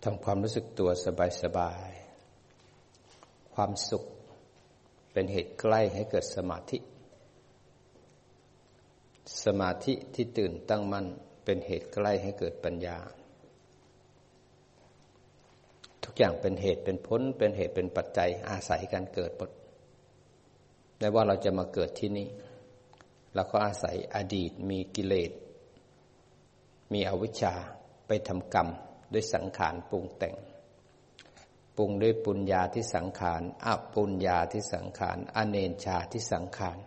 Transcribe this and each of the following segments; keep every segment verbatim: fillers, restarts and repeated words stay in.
ทำความรู้สึกตัวสบายๆความสุขเป็นเหตุใกล้ให้เกิดสมาธิสมาธิที่ตื่นตั้งมั่นเป็นเหตุใกล้ให้เกิดปัญญาทุกอย่างเป็นเหตุเป็นผลเป็นเหตุเป็นปัจจัยอาศัยการเกิดหมดไม่ว่าเราจะมาเกิดที่นี่เราก็อาศัยอดีตมีกิเลสมีอวิชชาไปทำกรรมด้วยสังขารปรุงแต่งปรุงด้วยปุญญาที่สังขารอปุญญาที่สังขารอเนญชาที่สังขาร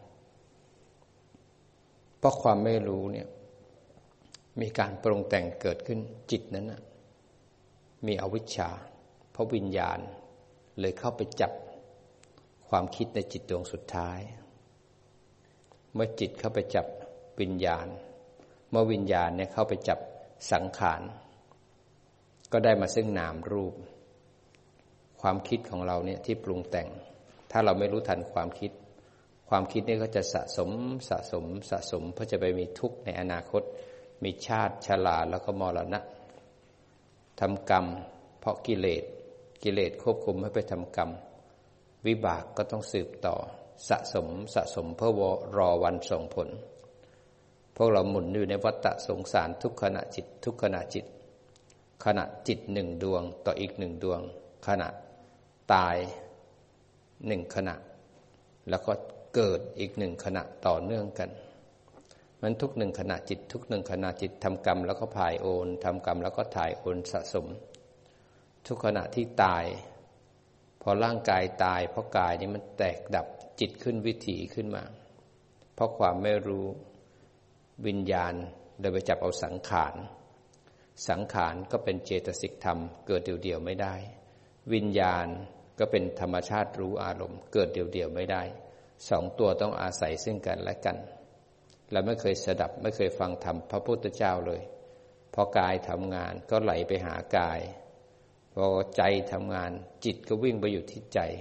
เพราะความไม่รู้เนี่ยมีการปรุงแต่งเกิดขึ้นจิตนั้นนะมีอวิชชาเพราะวิญญาณเลยเข้าไปจับความคิดในจิตดวงสุดท้ายเมื่อจิตเข้าไปจับวิญญาณเมื่อวิญญาณเนี่ยเข้าไปจับสังขารก็ได้มาซึ่งนามรูปความคิดของเราเนี่ยที่ปรุงแต่งถ้าเราไม่รู้ทันความคิดความคิดนี่ก็จะสะสมสะสมสะสมเพื่อจะไปมีทุกข์ในอนาคตมีชาติชราแล้วก็มรณะทำกรรมเพราะกิเลสกิเลสควบคุมให้ไปทำกรรมวิบากก็ต้องสืบต่อสะสมสะสมเพื่อรอวันส่งผลพวกเราหมุนอยู่ในวัฏฏะสงสารทุกขณะจิตทุกขณะจิตขณะจิตหนึ่งดวงต่ออีกหนึ่งดวงขณะตายหนึ่งขณะแล้วก็เกิดอีกหนึ่งขณะต่อเนื่องกันมันทุกหนึ่งขณะจิตทุกหนึ่งขณะจิตทำกรรมแล้วก็ถ่ายโอนทำกรรมแล้วก็ถ่ายโอนสะสมทุกขณะที่ตายพอร่างกายตายเพราะกายนี้มันแตกดับจิตขึ้นวิถีขึ้นมาเพราะความไม่รู้วิญญาณเลยไปจับเอาสังขารสังขารก็เป็นเจตสิกธรรมเกิดเดี่ยวๆไม่ได้วิญญาณก็เป็นธรรมชาติรู้อารมณ์เกิดเดี่ยวๆไม่ได้สองตัวต้องอาศัยซึ่งกันและกันเราไม่เคยสดับไม่เคยฟังธรรมพระพุทธเจ้าเลยพอกายทำงานก็ไหลไปหากายพอใจทำงานจิตก็วิ่งไปอยู่ที่ใจ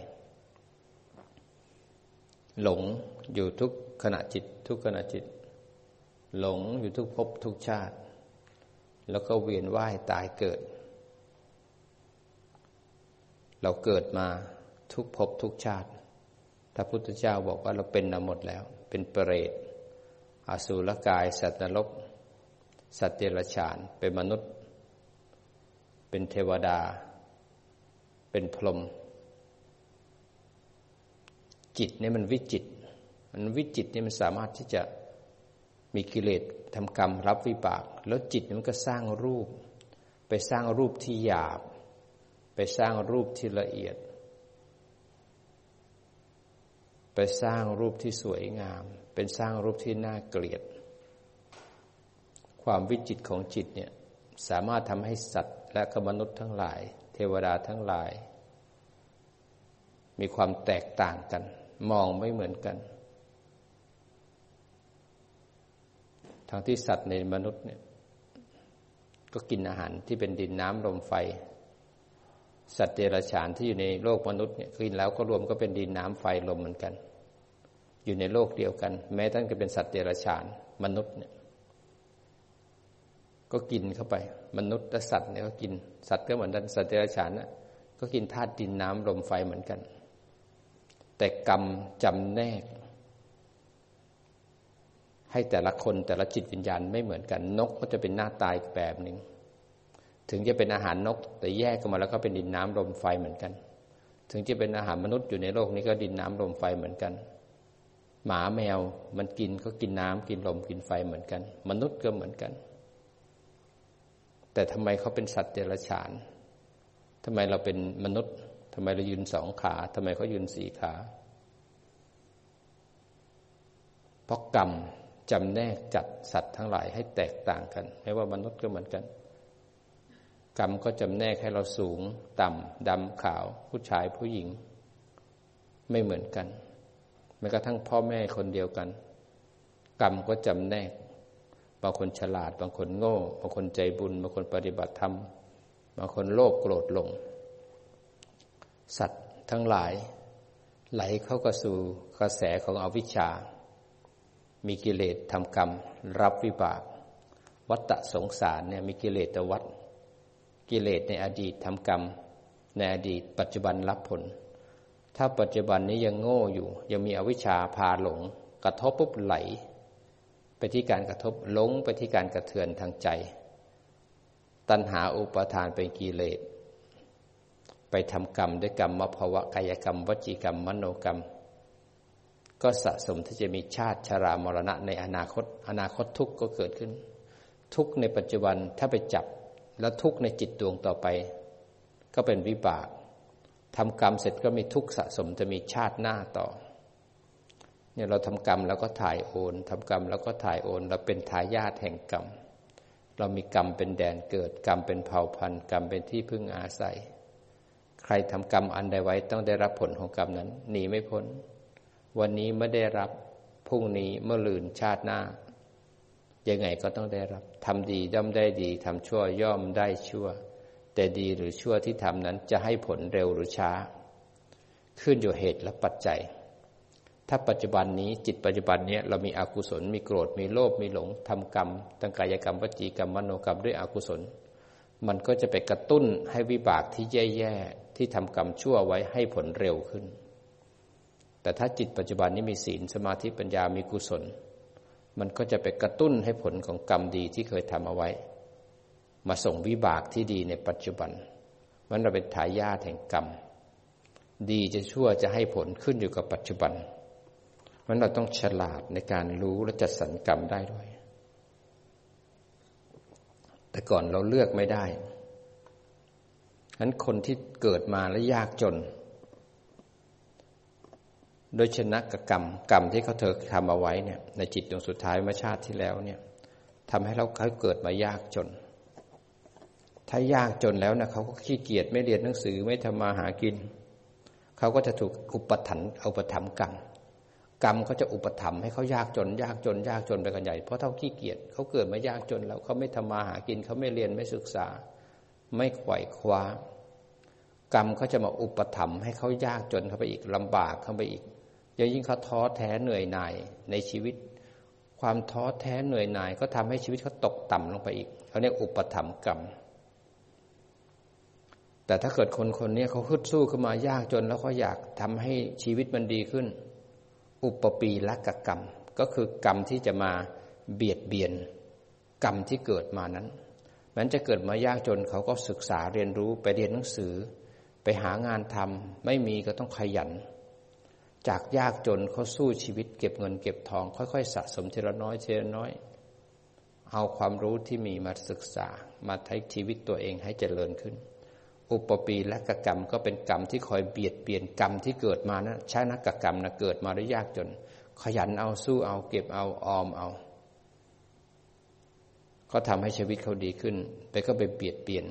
หลงอยู่ทุกขณะจิตทุกขณะจิตหลงอยู่ทุกภพทุกชาติแล้วก็เวียนว่ายตายเกิดเราเกิดมาทุกภพทุกชาติพระพุทธเจ้าบอกว่าเราเป็นมาหมดแล้วเป็นเปรตอสุรกายสัตว์นรกสัตว์เดรัจฉานเป็นมนุษย์เป็นเทวดาเป็นพรหมจิตเนี่ยมันวิจิตรมันวิจิตรเนี่ยมันสามารถที่จะมีกิเลสทำกรรมรับวิบากแล้วจิตมันก็สร้างรูปไปสร้างรูปที่หยาบไปสร้างรูปที่ละเอียดไปสร้างรูปที่สวยงามเป็นสร้างรูปที่น่าเกลียดความวิจิตรของจิตเนี่ยสามารถทำให้สัตว์และมนุษย์ทั้งหลายเทวดาทั้งหลายมีความแตกต่างกันมองไม่เหมือนกันทั้งที่สัตว์ในมนุษย์เนี่ยก็กินอาหารที่เป็นดินน้ำลมไฟสัตว์เดรัจฉานที่อยู่ในโลกมนุษย์เนี่ยกินแล้วก็รวมก็เป็นดินน้ำไฟลมเหมือนกันอยู่ในโลกเดียวกันแม้ทั้งจะเป็นสัตว์เดรัจฉานมนุษย์เนี่ยก็กินเข้าไปมนุษย์และสัตว์เนี่ยก็กินสัตว์ก็เหมือนกันสัตว์เดรัจฉานน่ะก็กินธาตุดินน้ำลมไฟเหมือนกันแต่กรรมจำแนกให้แต่ละคนแต่ละจิตวิญญาณไม่เหมือนกันนกก็จะเป็นหน้าตาอีกแบบหนึ่งถึงจะเป็นอาหารนกแต่แยกกันมาแล้วก็เป็นดินน้ำลมไฟเหมือนกันถึงจะเป็นอาหารมนุษย์อยู่ในโลกนี้ก็ดินน้ำลมไฟเหมือนกันหมาแมวมันกินก็กินน้ำกินลมกินไฟเหมือนกันมนุษย์ก็เหมือนกันแต่ทำไมเขาเป็นสัตว์เดรัจฉานทำไมเราเป็นมนุษย์ทำไมเรายืนสองขาทำไมเขายืนสี่ขาเพราะกรรมจำแนกจัดสัตว์ทั้งหลายให้แตกต่างกันไม่ว่ามนุษย์ก็เหมือนกันกรรมก็จำแนกให้เราสูงต่ำดำขาวผู้ชายผู้หญิงไม่เหมือนกันแม้กระทั่งพ่อแม่คนเดียวกันกรรมก็จำแนกบางคนฉลาดบางคนโง่บางคนใจบุญบางคนปฏิบัติธรรมบางคนโลภโกรธหลงสัตว์ทั้งหลายไหลเข้ากับสู่กระแสของอวิชชามีกิเลสทำกรรมรับวิบากวัฏฏะสงสารเนี่ยมีกิเลสวัฏกิเลสในอดีตทำกรรมในอดีตปัจจุบันรับผลถ้าปัจจุบันนี้ยังโง่อยู่ยังมีอวิชชาพาหลงกระทบปุ๊บไหลไปที่การกระทบหลงไปที่การกระเทือนทางใจตัณหาอุปาทานเป็นกิเลสไปทำกรรมด้วยกรรมภวะกายกรรมวจีกรรมมโนกรรมก็สะสมที่จะมีชาติชรามรณะในอนาคตอนาคตทุกข์ก็เกิดขึ้นทุกข์ในปัจจุบันถ้าไปจับแล้วทุกข์ในจิตดวงต่อไปก็เป็นวิบากทำกรรมเสร็จก็มีทุกข์สะสมจะมีชาติหน้าต่อเนี่ยเราทำกรรมแล้วก็ถ่ายโอนทำกรรมแล้วก็ถ่ายโอนเราเป็นทายาทแห่งกรรมเรามีกรรมเป็นแดนเกิดกรรมเป็นเผ่าพันธุ์กรรมเป็นที่พึ่งอาศัยใครทำกรรมอันใดไว้ต้องได้รับผลของกรรมนั้นหนีไม่พ้นวันนี้ไม่ได้รับพรุ่งนี้เมื่อลืนชาติหน้ายังไงก็ต้องได้รับทำดีย่อมได้ดีทำชั่วย่อมได้ชั่วแต่ดีหรือชั่วที่ทำนั้นจะให้ผลเร็วหรือช้าขึ้นอยู่เหตุและปัจจัยถ้าปัจจุบันนี้จิตปัจจุบันนี้เรามีอกุศลมีโกรธมีโลภมีหลงทำกรรมตั้งกายกรรมวจีกรรมมโนกรรมด้วยอกุศลมันก็จะไปกระตุ้นให้วิบากที่แย่ๆที่ทำกรรมชั่วไว้ให้ผลเร็วขึ้นแต่ถ้าจิตปัจจุบันนี้มีศีลสมาธิปัญญามีกุศลมันก็จะไปกระตุ้นให้ผลของกรรมดีที่เคยทำเอาไว้มาส่งวิบากที่ดีในปัจจุบันมันเราเป็นทายาทแห่งกรรมดีจะชั่วจะให้ผลขึ้นอยู่กับปัจจุบันมันเราต้องฉลาดในการรู้และจัดสรรกรรมได้ด้วยแต่ก่อนเราเลือกไม่ได้ฉะนั้นคนที่เกิดมาแล้วยากจนโดยชนะกับกรรมกรรมที่เขาเธอทำเอาไว้เนี่ยในจิตดวงสุดท้ายเมื่อชาติที่แล้วเนี่ยทำให้เราเขาเกิดมายากจนถ้ายากจนแล้วนะเขาก็ขี้เกียจไม่เรียนหนังสือไม่ทำมาหากินเขาก็จะถูกอุปถัมภ์อุปถัมภ์กรรมกรรมก็จะอุปถัมภ์ให้เขายากจนยากจนยากจนไปกันใหญ่เพราะเท่าขี้เกียจเขาเกิดมายากจนแล้วเขาไม่ทำมาหากินเขาไม่เรียนไม่ศึกษาไม่ไขว่คว้ากรรมก็จะมาอุปถัมภ์ให้เขายากจนเข้าไปอีกลำบากเข้าไปอีกยิ่งเขาท้อแท้เหนื่อยหน่ายในชีวิตความท้อแท้เหนื่อยหน่ายก็ทำให้ชีวิตเขาตกต่ำลงไปอีกเขาเรียกอุปถัมภ์กรรมแต่ถ้าเกิดคนคนนี้เขาฮึดสู้ขึ้นมายากจนแล้วเขาอยากทำให้ชีวิตมันดีขึ้นอุปปีละกกรรมก็คือกรรมที่จะมาเบียดเบียนกรรมที่เกิดมานั้นมันจะเกิดมายากจนเขาก็ศึกษาเรียนรู้ไปเรียนหนังสือไปหางานทำไม่มีก็ต้องขยันจากยากจนเขาสู้ชีวิตเก็บเงินเก็บทองค่อยๆสะสมทีละน้อยทีละน้อยเอาความรู้ที่มีมาศึกษามาใช้ชีวิตตัวเองให้เจริญขึ้นอุปปีและกกรรมก็เป็นกรรมที่คอยเบียดเบียนกรรมที่เกิดมานะใช้นักกรรมนะเกิดมาด้วยยากจนขยันเอาสู้เอาเก็บเอาออมเอาก็ทำให้ชีวิตเขาดีขึ้นไปก็ไปเบียดเบียน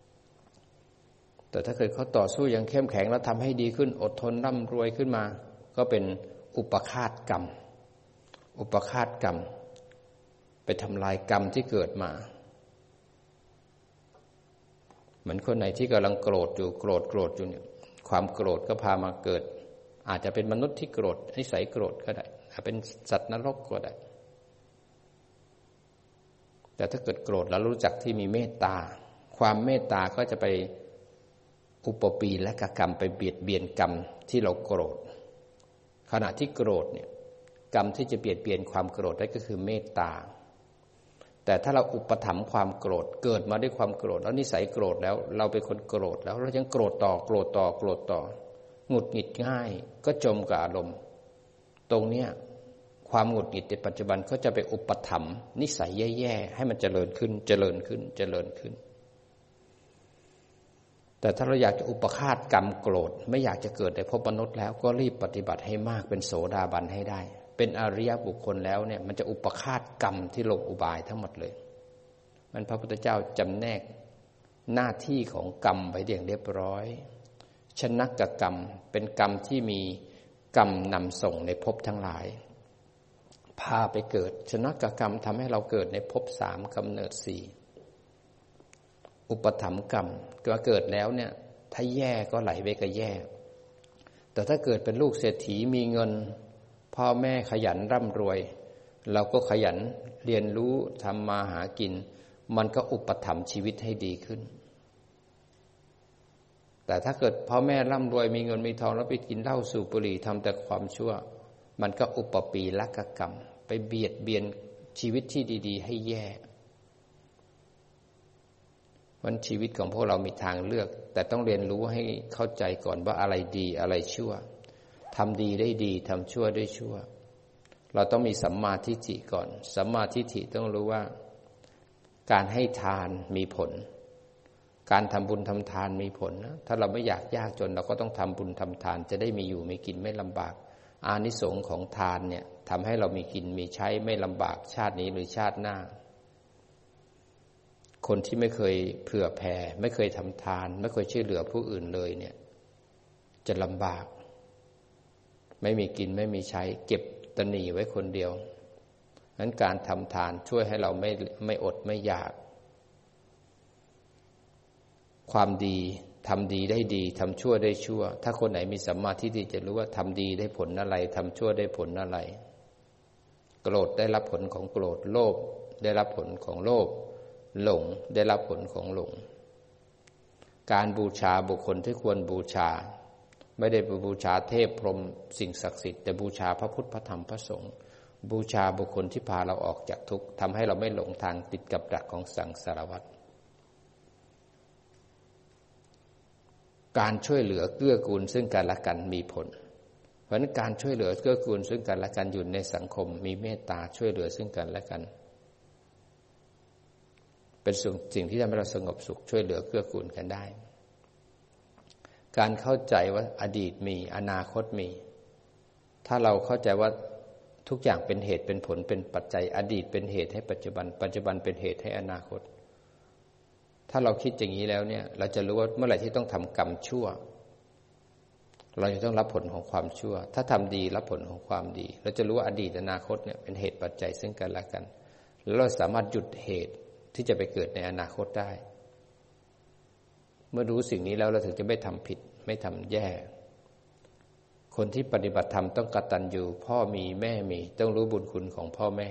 แต่ถ้าเกิดเขาต่อสู้อย่างเข้มแข็งแล้วทำให้ดีขึ้นอดทนร่ำรวยขึ้นมาก็เป็นอุปฆาตกรรมอุปฆาตกรรมไปทำลายกรรมที่เกิดมาเหมือนคนไหนที่กำลังโกรธอยู่โกรธโกรธอยู่เนี่ยความโกรธก็พามาเกิดอาจจะเป็นมนุษย์ที่โกรธนิสัยโกรธก็ได้อาจเป็นสัตว์นรกก็ได้แต่ถ้าเกิดโกรธแล้วรู้จักที่มีเมตตาความเมตตาก็จะไปอุปปีและกกรรมไปเบียดเบียนกรรมที่เราโกรธขณะที่โกรธเนี่ยกรรมที่จะเบียดเบียนความโกรธได้ก็คือเมตตาแต่ถ้าเราอุปถัมภ์ความโกรธเกิดมาด้วยความโกรธแล้วนิสัยโกรธแล้วเราเป็นคนโกรธแล้วเรายังโกรธต่อโกรธต่อโกรธต่อหงุดหงิดง่ายก็จมกับอารมณ์ตรงเนี้ยความหงุดหงิดในปัจจุบันก็จะไปอุปถัมภ์นิสัยแย่ๆให้มันเจริญขึ้นเจริญขึ้นเจริญขึ้นแต่ถ้าเราอยากจะอุปฆาตกรรมโกรธไม่อยากจะเกิดในภพมนุษย์แล้วก็รีบปฏิบัติให้มากเป็นโสดาบันให้ได้เป็นอริยบุคคลแล้วเนี่ยมันจะอุปฆาตกรรมที่ลงอุบายทั้งหมดเลยมันพระพุทธเจ้าจำแนกหน้าที่ของกรรมไว้อย่างเรียบร้อยชนกกรรมเป็นกรรมที่มีกรรมนำส่งในภพทั้งหลายพาไปเกิดชนกกรรมทำให้เราเกิดในภพสามกำเนิดสี่อุปถัมภ์กรรมก็เกิดแล้วเนี่ยถ้าแย่ก็ไหลไปกับแย่แต่ถ้าเกิดเป็นลูกเศรษฐีมีเงินพ่อแม่ขยันร่ำรวยเราก็ขยันเรียนรู้ทำมาหากินมันก็อุปถัมภ์ชีวิตให้ดีขึ้นแต่ถ้าเกิดพ่อแม่ร่ำรวยมีเงินมีทองแล้วไปกินเหล้าสูบบุหรี่ทำแต่ความชั่วมันก็อุปปีลกกรรมไปเบียดเบียนชีวิตที่ดีๆให้แย่วันชีวิตของพวกเรามีทางเลือกแต่ต้องเรียนรู้ให้เข้าใจก่อนว่าอะไรดีอะไรชั่วทำดีได้ดีทำชั่วได้ชั่วเราต้องมีสัมมาทิฏฐิก่อนสัมมาทิฏฐิต้องรู้ว่าการให้ทานมีผลการทำบุญทำทานมีผลนะถ้าเราไม่อยากยากจนเราก็ต้องทำบุญทำทานจะได้มีอยู่มีกินไม่ลำบากอานิสงส์ของทานเนี่ยทำให้เรามีกินมีใช้ไม่ลำบากชาตินี้หรือชาติหน้าคนที่ไม่เคยเผื่อแผ่ไม่เคยทำทานไม่เคยช่วยเหลือผู้อื่นเลยเนี่ยจะลำบากไม่มีกินไม่มีใช้เก็บตะหนีไว้คนเดียวนั้นการทำทานช่วยให้เราไม่ไม่อดไม่อยากความดีทำดีได้ดีทำชั่วได้ชั่วถ้าคนไหนมีสัมมาทิฏฐิจะรู้ว่าทำดีได้ผลอะไรทำชั่วได้ผลอะไรโกรธได้รับผลของโกรธโลภได้รับผลของโลภหลงได้รับผลของหลงการบูชาบุคคลที่ควรบูชาไม่ได้บูชาเทพพรหมสิ่งศักดิ์สิทธิ์แต่บูชาพระพุทธพระธรรมพระสงฆ์บูชาบุคคลที่พาเราออกจากทุกข์ทำให้เราไม่หลงทางติดกับดักของสังสารวัฏการช่วยเหลือเกื้อกูลซึ่งกันและกันมีผลเพราะฉะนั้นการช่วยเหลือเกื้อกูลซึ่งกันและกันอยู่ในสังคมมีเมตตาช่วยเหลือซึ่งกันและกันเป็นสิ่งที่ทำให้เราสงบสุขช่วยเหลือเกื้อกูลกันได้การเข้าใจว่าอดีตมีอนาคตมีถ้าเราเข้าใจว่าทุกอย่างเป็นเหตุเป็นผลเป็นปัจจัยอดีตเป็นเหตุให้ปัจจุบันปัจจุบันเป็นเหตุให้อนาคตถ้าเราคิดอย่างนี้แล้วเนี่ยเราจะรู้ว่าเมื่อไหร่ที่ต้องทำกรรมชั่วเราจะต้องรับผลของความชั่วถ้าทำดีรับผลของความดีเราจะรู้ว่าอดีตอนาคตเนี่ยเป็นเหตุปัจจัยซึ่งกันและกันแล้วเราสามารถหยุดเหตุที่จะไปเกิดในอนาคตได้เมื่อรู้สิ่งนี้แล้วเราถึงจะไม่ทำผิดไม่ทำแย่คนที่ปฏิบัติธรรมต้องกตัญญูพ่อมีแม่มีต้องรู้บุญคุณของพ่อแม่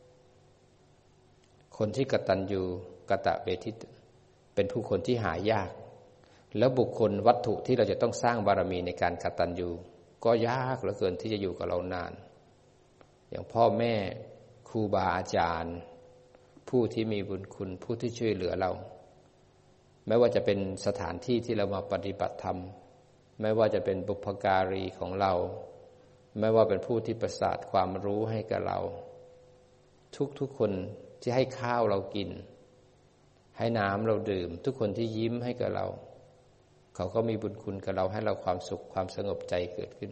คนที่กตัญญูกตเวทิตเป็นผู้คนที่หายากแล้วบุคคลวัตถุที่เราจะต้องสร้างบารมีในการกตัญญูก็ยากเหลือเกินที่จะอยู่กับเรานานอย่างพ่อแม่ครูบาอาจารย์ผู้ที่มีบุญคุณผู้ที่ช่วยเหลือเราไม่ว่าจะเป็นสถานที่ที่เรามาปฏิบัติธรรมไม่ว่าจะเป็นบุพการีของเราไม่ว่าเป็นผู้ที่ประสาทความรู้ให้กับเราทุกๆคนที่ให้ข้าวเรากินให้น้ำเราดื่มทุกคนที่ยิ้มให้กับเราเขาก็มีบุญคุณกับเราให้เราความสุขความสงบใจเกิดขึ้น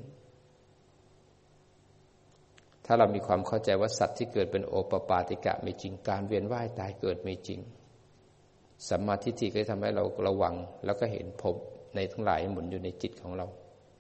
ถ้าเรามีความเข้าใจว่าสัตว์ที่เกิดเป็นโอปปาติกะมีจริงการเวียนว่ายตายเกิดมีจริงสัมมาทิฏฐิก็ทำให้เราระวังแล้วก็เห็นภพในทั้งหลายหมุนอยู่ในจิตของเรา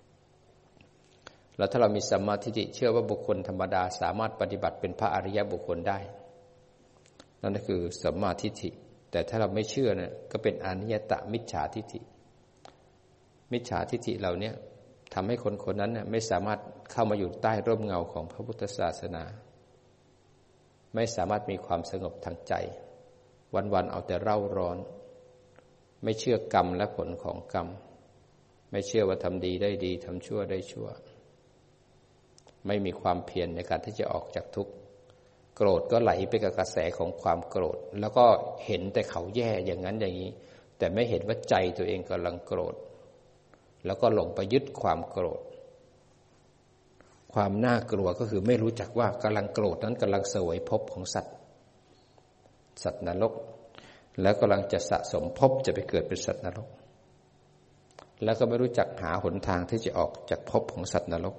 แล้วถ้าเรามีสัมมาทิฏฐิเชื่อว่าบุคคลธรรมดาสามารถปฏิบัติเป็นพระอริยบุคคลได้นั่นก็คือสัมมาทิฏฐิแต่ถ้าเราไม่เชื่อเนี่ยก็เป็นอนิยตมิจฉาทิฏฐิมิจฉาทิฏฐิเหล่านี้ทำให้คนคนนั้นเนี่ยไม่สามารถเข้ามาอยู่ใต้ร่มเงาของพระพุทธศาสนาไม่สามารถมีความสงบทางใจวันๆเอาแต่เร่าร้อนไม่เชื่อกรรมและผลของกรรมไม่เชื่อว่าทำดีได้ดีทำชั่วได้ชั่วไม่มีความเพียรในการที่จะออกจากทุกข์โกรธก็ไหลไปกับกระแสของความโกรธแล้วก็เห็นแต่เขาแย่อย่างนั้นอย่างนี้แต่ไม่เห็นว่าใจตัวเองกำลังโกรธแล้วก็หลงไปยึดความโกรธความน่ากลัวก็คือไม่รู้จักว่ากำลังโกรธนั้นกำลังเสวยภพของสัตว์สัตว์นรกแล้วกำลังจะสะสมภพจะไปเกิดเป็นสัตว์นรกแล้วก็ไม่รู้จักหาหนทางที่จะออกจากภพของสัตว์นรก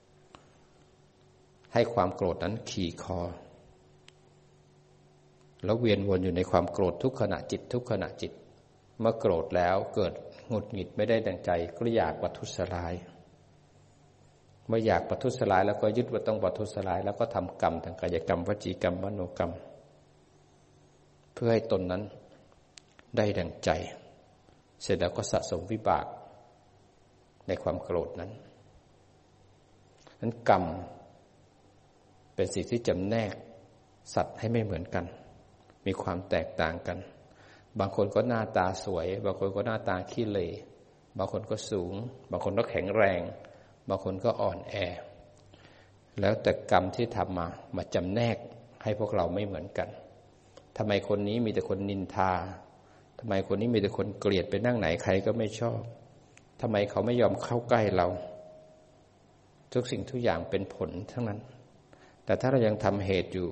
ให้ความโกรธนั้นขี่คอแล้วเวียนวนอยู่ในความโกรธทุกขณะจิตทุกขณะจิตเมื่อโกรธแล้วเกิดหงุดหงิดไม่ได้ดังใจก็อยากประทุษร้ายเมื่ออยากประทุษร้ายแล้วก็ยึดว่าต้องประทุษร้ายแล้วก็ทำกรรมทางกายกรรมวจีกรรมมโนกรรมเพื่อให้ตนนั้นได้ดังใจเสร็จแล้วก็สะสมวิบากในความโกรธนั้นนั้นกรรมเป็นสิ่งที่จำแนกสัตว์ให้ไม่เหมือนกันมีความแตกต่างกันบางคนก็หน้าตาสวยบางคนก็หน้าตาขี้เหร่บางคนก็สูงบางคนก็แข็งแรงบางคนก็อ่อนแอแล้วแต่กรรมที่ทำมามาจำแนกให้พวกเราไม่เหมือนกันทำไมคนนี้มีแต่คนนินทาทำไมคนนี้มีแต่คนเกลียดไปนั่งไหนใครก็ไม่ชอบทำไมเขาไม่ยอมเข้าใกล้เราทุกสิ่งทุกอย่างเป็นผลทั้งนั้นแต่ถ้าเรายังทำเหตุอยู่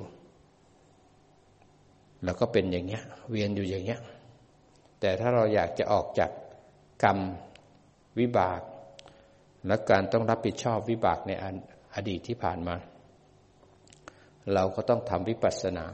เราก็เป็นอย่างเงี้ยเวียนอยู่อย่างเงี้ยแต่ถ้าเราอยากจะออกจากกรรมวิบากและการต้องรับผิดชอบวิบากในอดีตที่ผ่านมาเราก็ต้องทำวิปัสสนา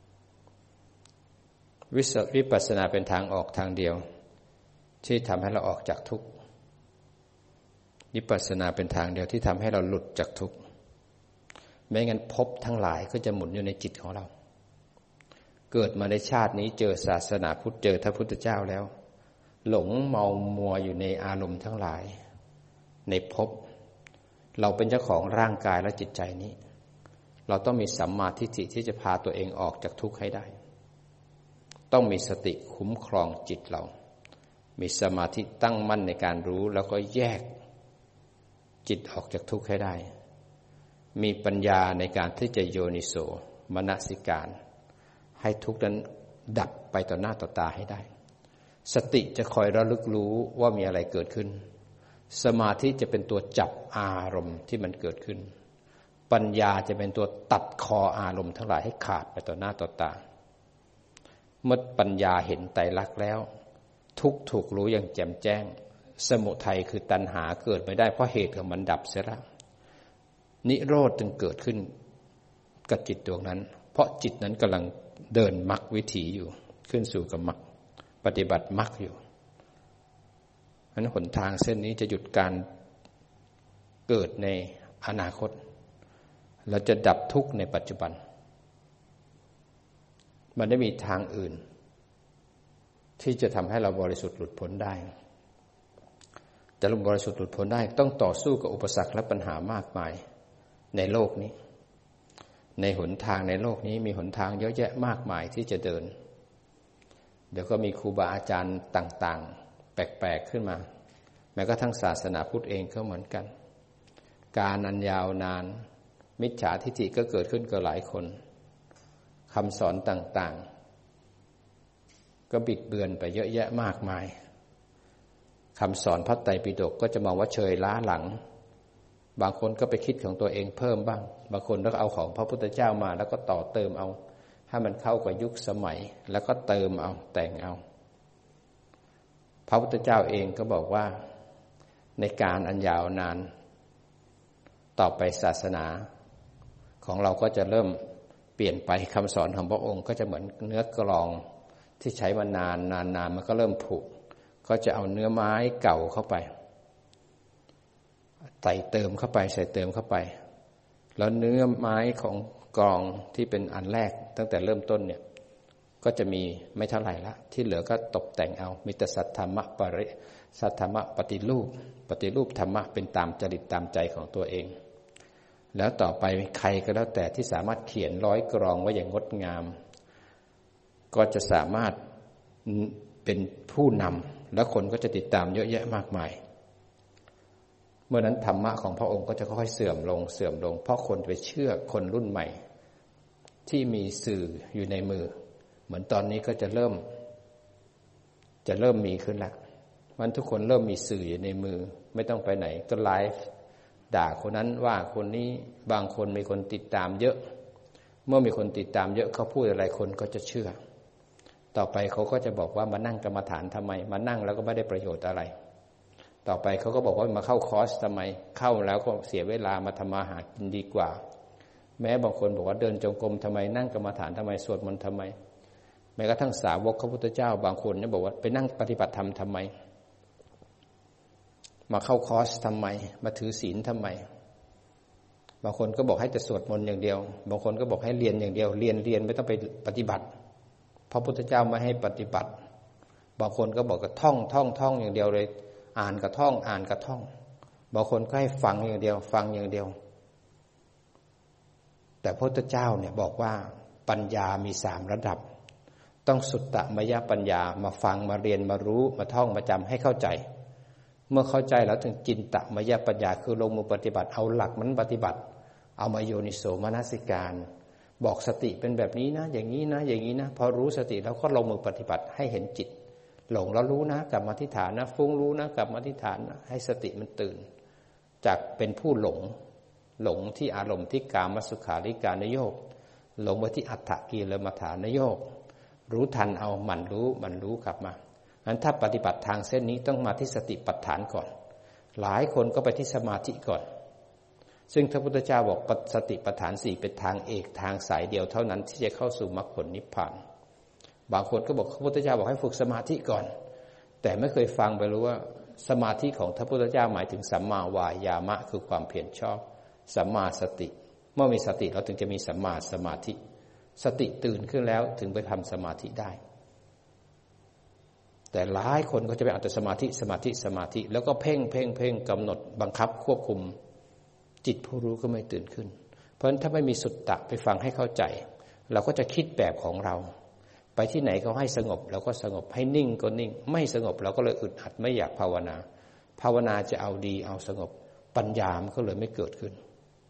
วิปัสสนาเป็นทางออกทางเดียวที่ทำให้เราออกจากทุกข์วิปัสสนาเป็นทางเดียวที่ทำให้เราหลุดจากทุกข์ไม่งั้นภพทั้งหลายก็จะหมุนอยู่ในจิตของเราเกิดมาในชาตินี้เจอศาสนาพุทธเจอพระพุทธเจ้าแล้วหลงเมามัวอยู่ในอารมณ์ทั้งหลายในภพเราเป็นเจ้าของร่างกายและจิตใจนี้เราต้องมีสัมมาทิฏฐิที่จะพาตัวเองออกจากทุกข์ให้ได้ต้องมีสติคุ้มครองจิตเรามีสมาธิตั้งมั่นในการรู้แล้วก็แยกจิตออกจากทุกข์ให้ได้มีปัญญาในการที่จะโยนิโสมนสิการให้ทุกข์นั้นดับไปต่อหน้าต่อตาให้ได้สติจะคอยระลึกรู้ว่ามีอะไรเกิดขึ้นสมาธิจะเป็นตัวจับอารมณ์ที่มันเกิดขึ้นปัญญาจะเป็นตัวตัดคออารมณ์ทั้งหลายให้ขาดไปต่อหน้าต่อตาเมื่อปัญญาเห็นไตรลักษณ์แล้วทุกข์ถูกรู้อย่างแจ่มแจ้งสมุทัยคือตัณหาเกิดไม่ได้เพราะเหตุของมันดับเสียแล้วนิโรธจึงเกิดขึ้นกับจิตดวงนั้นเพราะจิตนั้นกำลังเดินมรรควิถีอยู่ขึ้นสู่กับมรรคปฏิบัติมรรคอยู่เพราะฉะนั้นหนทางเส้นนี้จะหยุดการเกิดในอนาคตและจะดับทุกข์ในปัจจุบันมันไม่มีทางอื่นที่จะทำให้เราบริสุทธิ์หลุดพ้นได้จะลงบริสุทธิ์หลุดพ้นได้ต้องต่อสู้กับอุปสรรคและปัญหามากมายในโลกนี้ในหนทางในโลกนี้มีหนทางเยอะแยะมากมายที่จะเดินเดี๋ยวก็มีครูบาอาจารย์ต่างๆแปลกๆขึ้นมาแม้กระทั่งศาสนาพุทธเองก็เหมือนกันการอันยาวนานมิจฉาทิฏฐิก็เกิดขึ้นกับหลายคนคำสอนต่างๆก็บิดเบือนไปเยอะแยะมากมายคำสอนพระไตรปิฎกก็จะมองว่าเชยล้าหลังบางคนก็ไปคิดของตัวเองเพิ่มบ้างบางคนก็เอาของพระพุทธเจ้ามาแล้วก็ต่อเติมเอาให้มันเข้ากับยุคสมัยแล้วก็เติมเอาแต่งเอาพระพุทธเจ้าเองก็บอกว่าในการอันยาวนานต่อไปศาสนาของเราก็จะเริ่มเปลี่ยนไปคำสอนของพระองค์ก็จะเหมือนเนื้อกลองที่ใช้มานานนานนานมันก็เริ่มผุก็จะเอาเนื้อไม้เก่าเข้าไปใส่เติมเข้าไปใส่เติมเข้าไปแล้วเนื้อไม้ของกลองที่เป็นอันแรกตั้งแต่เริ่มต้นเนี่ยก็จะมีไม่เท่าไหร่ละที่เหลือก็ตกแต่งเอามีแต่สัทธรรมะปริสัทธรรมะปฏิรูปปฏิรูปธรรมะเป็นตามจริตตามใจของตัวเองแล้วต่อไปใครก็แล้วแต่ที่สามารถเขียนร้อยกลองไว้อย่างงดงามก็จะสามารถเป็นผู้นำและคนก็จะติดตามเยอะแยะมากมายเมื่อนั้นธรรมะของพระองค์ก็จะค่อยๆเสื่อมลงเสื่อมลงเพราะคนไปเชื่อคนรุ่นใหม่ที่มีสื่ออยู่ในมือเหมือนตอนนี้ก็จะเริ่มจะเริ่มมีขึ้นแล้วมันทุกคนเริ่มมีสื่ออยู่ในมือไม่ต้องไปไหนก็ไลฟ์ด่าคนนั้นว่าคนนี้บางคนมีคนติดตามเยอะเมื่อมีคนติดตามเยอะเขาพูดอะไรคนก็จะเชื่อต่อไปเขาก็จะบอกว่ามานั่งกรรมฐานทำไมมานั่งแล้วก็ไม่ได้ประโยชน์อะไรต่อไปเขาก็บอกว่ามาเข้าคอร์สทำไมเข้าแล้วก็เสียเวลามาทำมาหากินดีกว่าแม้บางคนบอกว่าเดินจงกรมทำไมนั่งกรรมฐานทำไมสวดมนต์ทำไมแม้กระทั่งสาวกพระพุทธเจ้าบางคนเนี่ยบอกว่าไปนั่งปฏิบัติธรรมทำไมมาเข้าคอร์สทำไมมาถือศีลทำไมบางคนก็บอกให้แต่สวดมนต์อย่างเดียวบางคนก็บอกให้เรียนอย่างเดียวเรียนเรียนไม่ต้องไปปฏิบัติพระพุทธเจ้าไม่ให้ปฏิบัติบางคนก็บอกก็ท่องท่องท่องอย่างเดียวเลยอ่านกับท่องอ่านกับท่องบางคนก็ให้ฟังอย่างเดียวฟังอย่างเดียวแต่พระพุทธเจ้าเนี่ยบอกว่าปัญญามีสามระดับต้องสุตตมยปัญญามาฟังมาเรียนมารู้มาท่องมาจำให้เข้าใจเมื่อเข้าใจแล้วถึงจินตมยปัญญาคือลงมือปฏิบัติเอาหลักมันปฏิบัติเอามาโยนิโสมนสิการบอกสติเป็นแบบนี้นะอย่างนี้นะอย่างนี้นะพอรู้สติแล้วก็ลงมือปฏิบัติให้เห็นจิตหลงแล้วรู้นะกลับมาที่ฐานนะฟุ้งรู้นะกลับมาที่ฐานนะให้สติมันตื่นจากเป็นผู้หลงหลงที่อารมณ์ที่กามสุขาริการนโยกหลงไปที่อัฏฐกิลมัฏฐานโยกรู้ทันเอามันรู้มันรู้กลับมางั้นถ้าปฏิบัติทางเส้นนี้ต้องมาที่สติปัฏฐานก่อนหลายคนก็ไปที่สมาธิก่อนซึ่งพระพุทธเจ้าบอกสติปัฏฐานสี่เป็นทางเอกทางสายเดียวเท่านั้นที่จะเข้าสู่มรรคผลนิพพานบางคนก็บอกพระพุทธเจ้าบอกให้ฝึกสมาธิก่อนแต่ไม่เคยฟังไปรู้ว่าสมาธิของพระพุทธเจ้าหมายถึงสัมมาวายามะคือความเพียรชอบสัมมาสติเมื่อมีสติเราถึงจะมีสัมมาสมาธิสติตื่นขึ้นแล้วถึงไปทำสมาธิได้แต่หลายคนก็จะไปเอาแต่สมาธิสมาธิสมาธิแล้วก็เพ่งเพ่งเพ่งกำหนดบังคับควบคุมจิตผู้รู้ก็ไม่ตื่นขึ้นเพราะฉะนั้นถ้าไม่มีสุตตะไปฟังให้เข้าใจเราก็จะคิดแบบของเราไปที่ไหนเขาให้สงบเราก็สงบให้นิ่งก็นิ่งไม่สงบเราก็เลยอึดอัดไม่อยากภาวนาภาวนาจะเอาดีเอาสงบปัญญามันก็เลยไม่เกิดขึ้น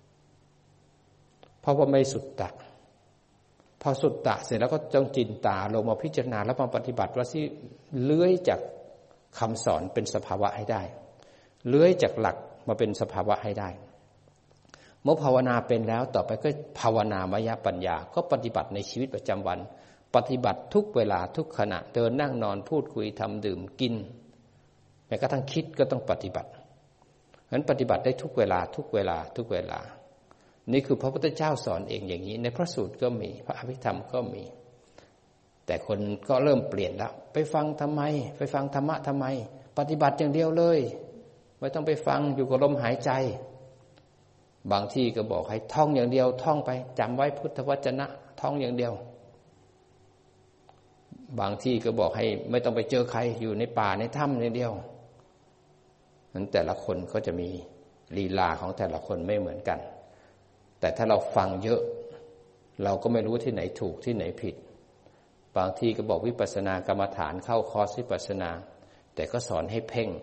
เพราะว่าไม่สุตตะพอสุตตะเสร็จแล้วก็จ้องจินตาลงมาพิจารณาแล้วมาปฏิบัติว่าที่เลื้อยจากคำสอนเป็นสภาวะให้ได้เลื้อยจากหลักมาเป็นสภาวะให้ได้เมื่อภาวนาเป็นแล้วต่อไปก็ภาวนามยปัญญาก็ปฏิบัติในชีวิตประจำวันปฏิบัติทุกเวลาทุกขณะเดินนั่งนอนพูดคุยทำดื่มกินแม้กระทั่งคิดก็ต้องปฏิบัติฉะนั้นปฏิบัติได้ทุกเวลาทุกเวลาทุกเวลานี่คือพระพุทธเจ้าสอนเองอย่างนี้ในพระสูตรก็มีพระอภิธรรมก็มีแต่คนก็เริ่มเปลี่ยนแล้วไปฟังทำไมไปฟังธรรมะทำไมปฏิบัติอย่างเดียวเลยไม่ต้องไปฟังอยู่กับลมหายใจบางที่ก็บอกให้ท่องอย่างเดียวท่องไปจำไว้พุทธวจนะท่องอย่างเดียวบางที่ก็บอกให้ไม่ต้องไปเจอใครอยู่ในป่าในถ้ำอย่างเดียวนั้นแต่ละคนก็จะมีลีลาของแต่ละคนไม่เหมือนกันแต่ถ้าเราฟังเยอะเราก็ไม่รู้ที่ไหนถูกที่ไหนผิดบางที่ก็บอกวิปัสสนากรรมฐานเข้าคอร์สวิปัสสนาแต่ก็สอนให้เพ่ง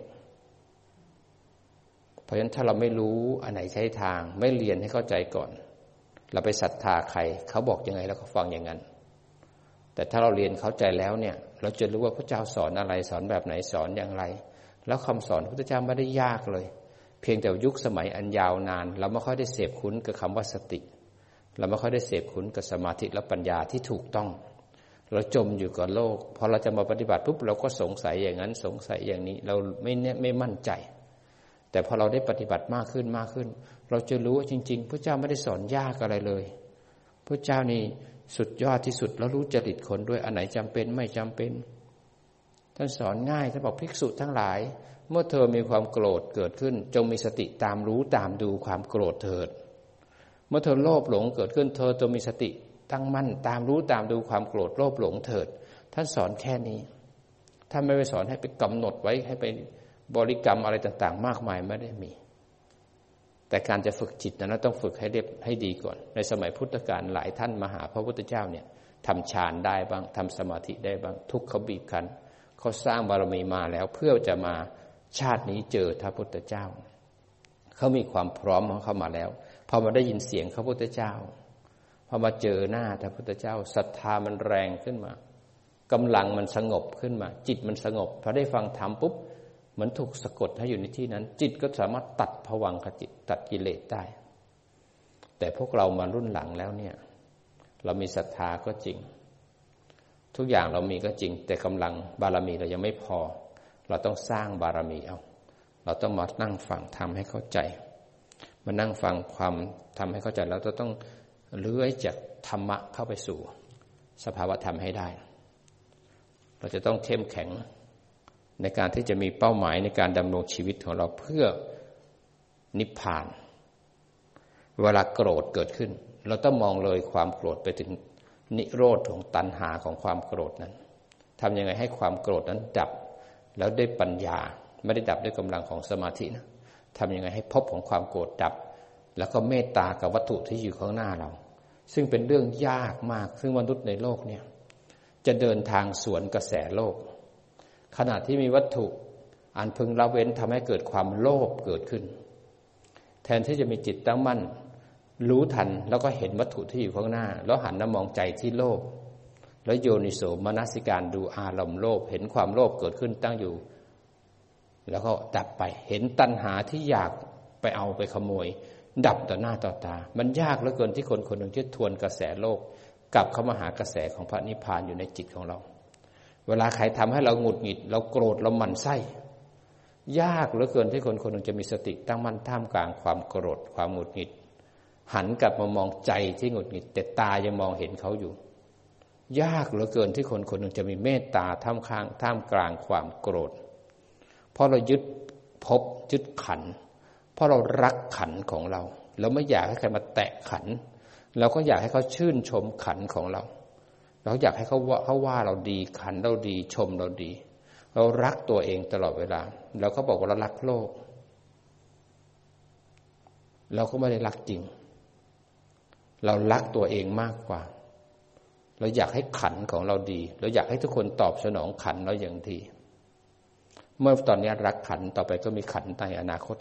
เพราะฉะนั้นถ้าเราไม่รู้อันไหนใช้ทางไม่เรียนให้เข้าใจก่อนเราไปศรัทธาใครเขาบอกยังไงแล้วก็ฟังอย่างนั้นแต่ถ้าเราเรียนเข้าใจแล้วเนี่ยเราจะรู้ว่าพระเจ้าสอนอะไรสอนแบบไหนสอนอย่างไรแล้วคำสอนพระพุทธเจ้าไม่ได้ยากเลยเพียงแต่ยุคสมัยอันยาวนานเราไม่ค่อยได้เสพคุ้นกับคำว่าสติเราไม่ค่อยได้เสพคุ้นกับสมาธิและปัญญาที่ถูกต้องเราจมอยู่กับโลกพอเราจะมาปฏิบัติปุ๊บเราก็สงสัยอย่างนั้นสงสัยอย่างนี้เราไม่แน่ไม่มั่นใจแต่พอเราได้ปฏิบัติมากขึ้นมากขึ้นเราจะรู้ว่าจริงๆพระเจ้าไม่ได้สอนยากอะไรเลยพระเจ้านี่สุดยอดที่สุดแล้วรู้จริตคนด้วยอันไหนจำเป็นไม่จำเป็นท่านสอนง่ายท่านบอกภิกษุทั้งหลายเมื่อเธอมีความโกรธเกิดขึ้นจงมีสติตามรู้ตามดูความโกรธเถิดเมื่อเธอโลภหลงเกิดขึ้นเธอจงมีสติตั้งมั่นตามรู้ตามดูความโกรธโลภหลงเถิดท่านสอนแค่นี้ท่านไม่ไปสอนให้ไปกำหนดไว้ให้ไปบริกรรมอะไรต่างๆมากมายไม่ได้มีแต่การจะฝึกจิตนั้นต้องฝึกให้เรียบให้ดีก่อนในสมัยพุทธกาลหลายท่านมาหาพระพุทธเจ้าเนี่ยทำฌานได้บ้างทำสมาธิได้บ้างทุกข์เขาบีบคั้นเขาสร้างบารมีมาแล้วเพื่อจะมาชาตินี้เจอพระพุทธเจ้าเขามีความพร้อมของเขามาแล้วพอมาได้ยินเสียงพระพุทธเจ้าพอมาเจอหน้าพระพุทธเจ้าศรัทธามันแรงขึ้นมากำลังมันสงบขึ้นมาจิตมันสงบพอได้ฟังธรรมปุ๊บเหมือนถูกสะกดให้อยู่ในที่นั้นจิตก็สามารถตัดภวังคจิตตัดกิเลสได้แต่พวกเรามารุ่นหลังแล้วเนี่ยเรามีศรัทธาก็จริงทุกอย่างเรามีก็จริงแต่กำลังบารมีเรายังไม่พอเราต้องสร้างบารมีเอาเราต้องมานั่งฟังทำให้เข้าใจมานั่งฟังความทำให้เข้าใจแล้วเราต้องเลื้อยจากธรรมะเข้าไปสู่สภาวะธรรมให้ได้เราจะต้องเข้มแข็งในการที่จะมีเป้าหมายในการดำรงชีวิตของเราเพื่อนิพพานเวลาโกรธเกิดขึ้นเราต้องมองเลยความโกรธไปถึงนิโรธของตัณหาของความโกรธนั้นทำยังไงให้ความโกรธนั้นดับแล้วด้วยปัญญาไม่ได้ดับด้วยกำลังของสมาธินะทำยังไงให้ภพของความโกรธดับแล้วก็เมตตากับวัตถุที่อยู่ข้างหน้าเราซึ่งเป็นเรื่องยากมากซึ่งมนุษย์ในโลกเนี่ยจะเดินทางสวนกระแสโลกขณะที่มีวัตถุอันพึงละเว้นทำให้เกิดความโลภเกิดขึ้นแทนที่จะมีจิตตั้งมั่นรู้ทันแล้วก็เห็นวัตถุที่อยู่ข้างหน้าแล้วหันมามองใจที่โลภแล้วโยนิโสมนสิการดูอารมณ์โลภเห็นความโลภเกิดขึ้นตั้งอยู่แล้วก็ดับไปเห็นตัณหาที่อยากไปเอาไปขโมยดับต่อหน้าต่อตามันยากเหลือเกินที่คนคนหนึ่งจะทวนกระแสโลกกลับเข้ามาหากระแสของพระนิพพานอยู่ในจิตของเราเวลาใครทำให้เราหงุดหงิดเราโกรธเราหมั่นไส้ยากเหลือเกินที่คนคนหนึ่งจะมีสติตั้งมั่นท่ามกลางความโกรธความหงุดหงิดหันกลับมามองใจที่หงุดหงิดแต่ตายังมองเห็นเขาอยู่ยากเหลือเกินที่คนคนหนึ่งจะมีเมตตาท่ามกลางท่ามกลางความโกรธเพราะเรายึดภพยึดขันธ์เพราะเรารักขันธ์ของเราเราไม่อยากให้ใครมาแตะขันธ์เราก็อยากให้เขาชื่นชมขันธ์ของเราเราอยากให้เขาว่าเขาว่าเราดีขันธ์เราดีชมเราดีเรารักตัวเองตลอดเวลาเราก็บอกว่าเรารักโลกเราก็ไม่ได้รักจริงเรารักตัวเองมากกว่าเราอยากให้ขันธ์ของเราดีเราอยากให้ทุกคนตอบสนองขันธ์เราอย่างดีเมื่อตอนนี้รักขันธ์ต่อไปก็มีขันธ์ในอนาคต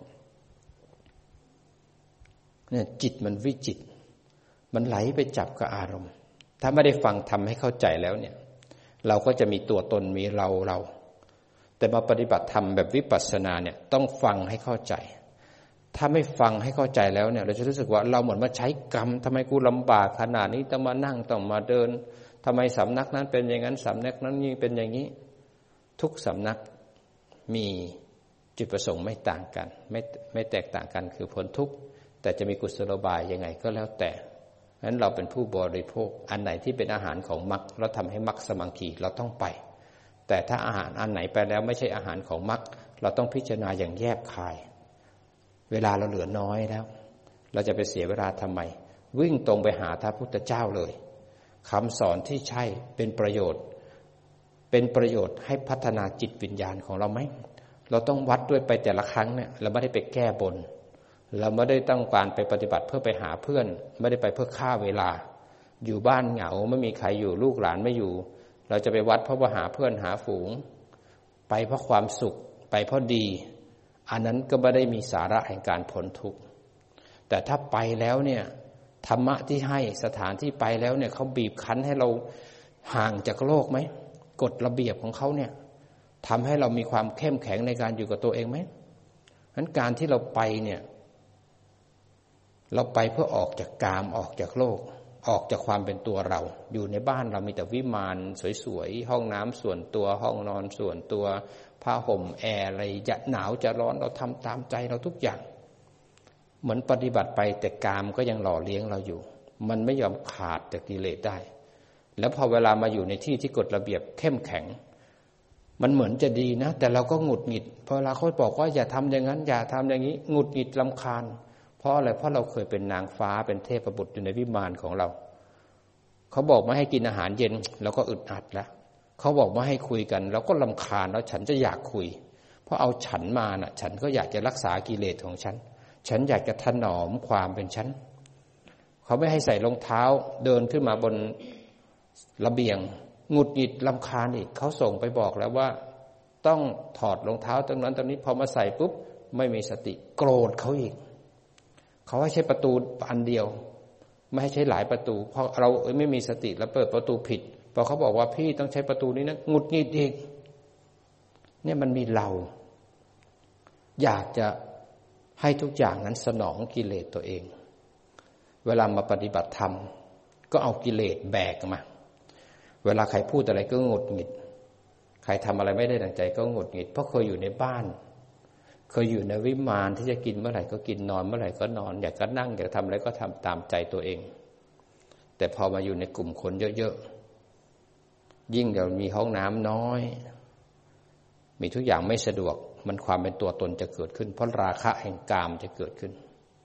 เนี่ยจิตมันวิจิตรมันไหลไปจับกับอารมณ์ถ้าไม่ได้ฟังทำให้เข้าใจแล้วเนี่ยเราก็จะมีตัวตนมีเราเราแต่มาปฏิบัติธรรมแบบวิปัสสนาเนี่ยต้องฟังให้เข้าใจถ้าไม่ฟังให้เข้าใจแล้วเนี่ยเราจะรู้สึกว่าเราเหมือนมาใช้กรรมทำไมกูลำบากขนาดนี้ต้องมานั่งต้องมาเดินทำไมสำนักนั้นเป็นอย่างนั้นสำนักนั้นยิ่งเป็นอย่างนี้ทุกสำนักมีจุดประสงค์ไม่ต่างกันไม่ไม่แตกต่างกันคือพ้นทุกข์แต่จะมีกุศโลบายยังไงก็แล้วแต่นั้นเราเป็นผู้บริโภคอันไหนที่เป็นอาหารของมรรคเราทำให้มรรคสมังคีเราต้องไปแต่ถ้าอาหารอันไหนไปแล้วไม่ใช่อาหารของมรรคเราต้องพิจารณาอย่างแยบคายเวลาเราเหลือน้อยแล้วเราจะไปเสียเวลาทำไมวิ่งตรงไปหาพระพุทธเจ้าเลยคำสอนที่ใช่เป็นประโยชน์เป็นประโยชน์ให้พัฒนาจิตวิญญาณของเราไหมเราต้องวัดด้วยไปแต่ละครั้งเนี่ยเราไม่ได้ไปแก้บนเราไม่ได้ต้องการไปปฏิบัติเพื่อไปหาเพื่อนไม่ได้ไปเพื่อฆ่าเวลาอยู่บ้านเหงาไม่มีใครอยู่ลูกหลานไม่อยู่เราจะไปวัดเพราะว่าหาเพื่อนหาฝูงไปเพราะความสุขไปเพราะดีอันนั้นก็ไม่ได้มีสาระแห่งการพ้นทุกข์แต่ถ้าไปแล้วเนี่ยธรรมะที่ให้สถานที่ไปแล้วเนี่ยเขาบีบคั้นให้เราห่างจากโลกไหมกฎระเบียบของเขาเนี่ยทำให้เรามีความเข้มแข็งในการอยู่กับตัวเองไหมงั้นการที่เราไปเนี่ยเราไปเพื่อออกจากกามออกจากโลกออกจากความเป็นตัวเราอยู่ในบ้านเรามีแต่วิมานสวยๆห้องน้ำส่วนตัวห้องนอนส่วนตัวผ้าห่มแอร์อะไรจะหนาวจะร้อนเราทำตามใจเราทุกอย่างเหมือนปฏิบัติไปแต่กามก็ยังหล่อเลี้ยงเราอยู่มันไม่ยอมขาดจากกิเลสได้แล้วพอเวลามาอยู่ในที่ที่กฎระเบียบเข้มแข็งมันเหมือนจะดีนะแต่เราก็หงุดหงิดพอเวลาเขาบอกว่าอย่าทำอย่างนั้นอย่าทำอย่างนี้หงุดหงิดรำคาญเพราะอะไรเพราะเราเคยเป็นนางฟ้าเป็นเทพบุตรอยู่ในวิมานของเราเขาบอกไม่ให้กินอาหารเย็นเราก็อึดอัดแล้วเขาบอกไม่ให้คุยกันเราก็รำคาญแล้วฉันจะอยากคุยเพราะเอาฉันมาน่ะฉันก็อยากจะรักษากิเลสของฉันฉันอยากจะถนอมความเป็นฉันเขาไม่ให้ใส่รองเท้าเดินขึ้นมาบนระเบียงหงุดหงิดรำคาญอีกเขาส่งไปบอกแล้วว่าต้องถอดรองเท้าตรงนั้นตรงนี้พอมาใส่ปุ๊บไม่มีสติโกรธเขาอีกเขาให้ใช้ประตูอันเดียวไม่ให้ใช้หลายประตูเพราะเราเอ้ยไม่มีสติแล้วเปิดประตูผิดพอเขาบอกว่าพี่ต้องใช้ประตูนี้นะหงุดหงิดอีกเนี่ยมันมีเราอยากจะให้ทุกอย่างนั้นสนองกิเลสตัวเองเวลามาปฏิบัติธรรมก็เอากิเลสแบกมาเวลาใครพูดอะไรก็หงุดหงิดใครทำอะไรไม่ได้ดังใจก็หงุดหงิดเพราะเคยอยู่ในบ้านเคยอยู่ในวิมานที่จะกินเมื่อไหร่ก็กินนอนเมื่อไหร่ก็นอนอยากก็นั่งอยากทำอะไรก็ทำตามใจตัวเองแต่พอมาอยู่ในกลุ่มคนเยอะๆยิ่งเดี๋ยวมีห้องน้ำน้อยมีทุกอย่างไม่สะดวกมันความเป็นตัวตนจะเกิดขึ้นเพราะราคะแห่งกามจะเกิดขึ้น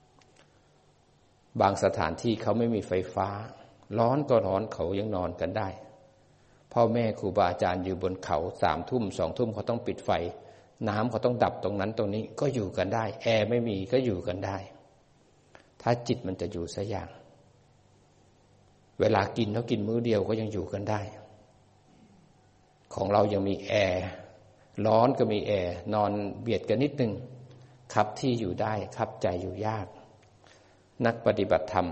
บางสถานที่เขาไม่มีไฟฟ้าร้อนก็ร้อนเขายังนอนกันได้พ่อแม่ครูบาอาจารย์อยู่บนเขาสามทุ่มสองทุ่มเขาต้องปิดไฟน้ำเขาต้องดับตรงนั้นตรงนี้ก็อยู่กันได้แอร์ไม่มีก็อยู่กันได้ถ้าจิตมันจะอยู่สักอย่างเวลากินเขากินมื้อเดียวก็ยังอยู่กันได้ของเรายังมีแอร์ร้อนก็มีแอร์นอนเบียดกันนิดนึงคับที่อยู่ได้คับใจอยู่ยากนักปฏิบัติธรรม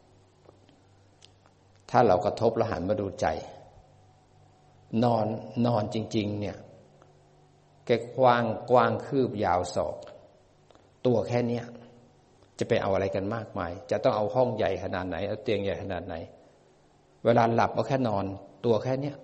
ถ้าเรากระทบแล้วหันมาดูใจนอนนอนจริงๆเนี่ยแกกว้างกว้างคืบยาวศอกตัวแค่เนี้ยจะไปเอาอะไรกันมากมายจะต้องเอาห้องใหญ่ขนาดไหนเอาเตียงใหญ่ขนาดไหนเวลาหลับก็แค่นอนตัวแค่เนี้ย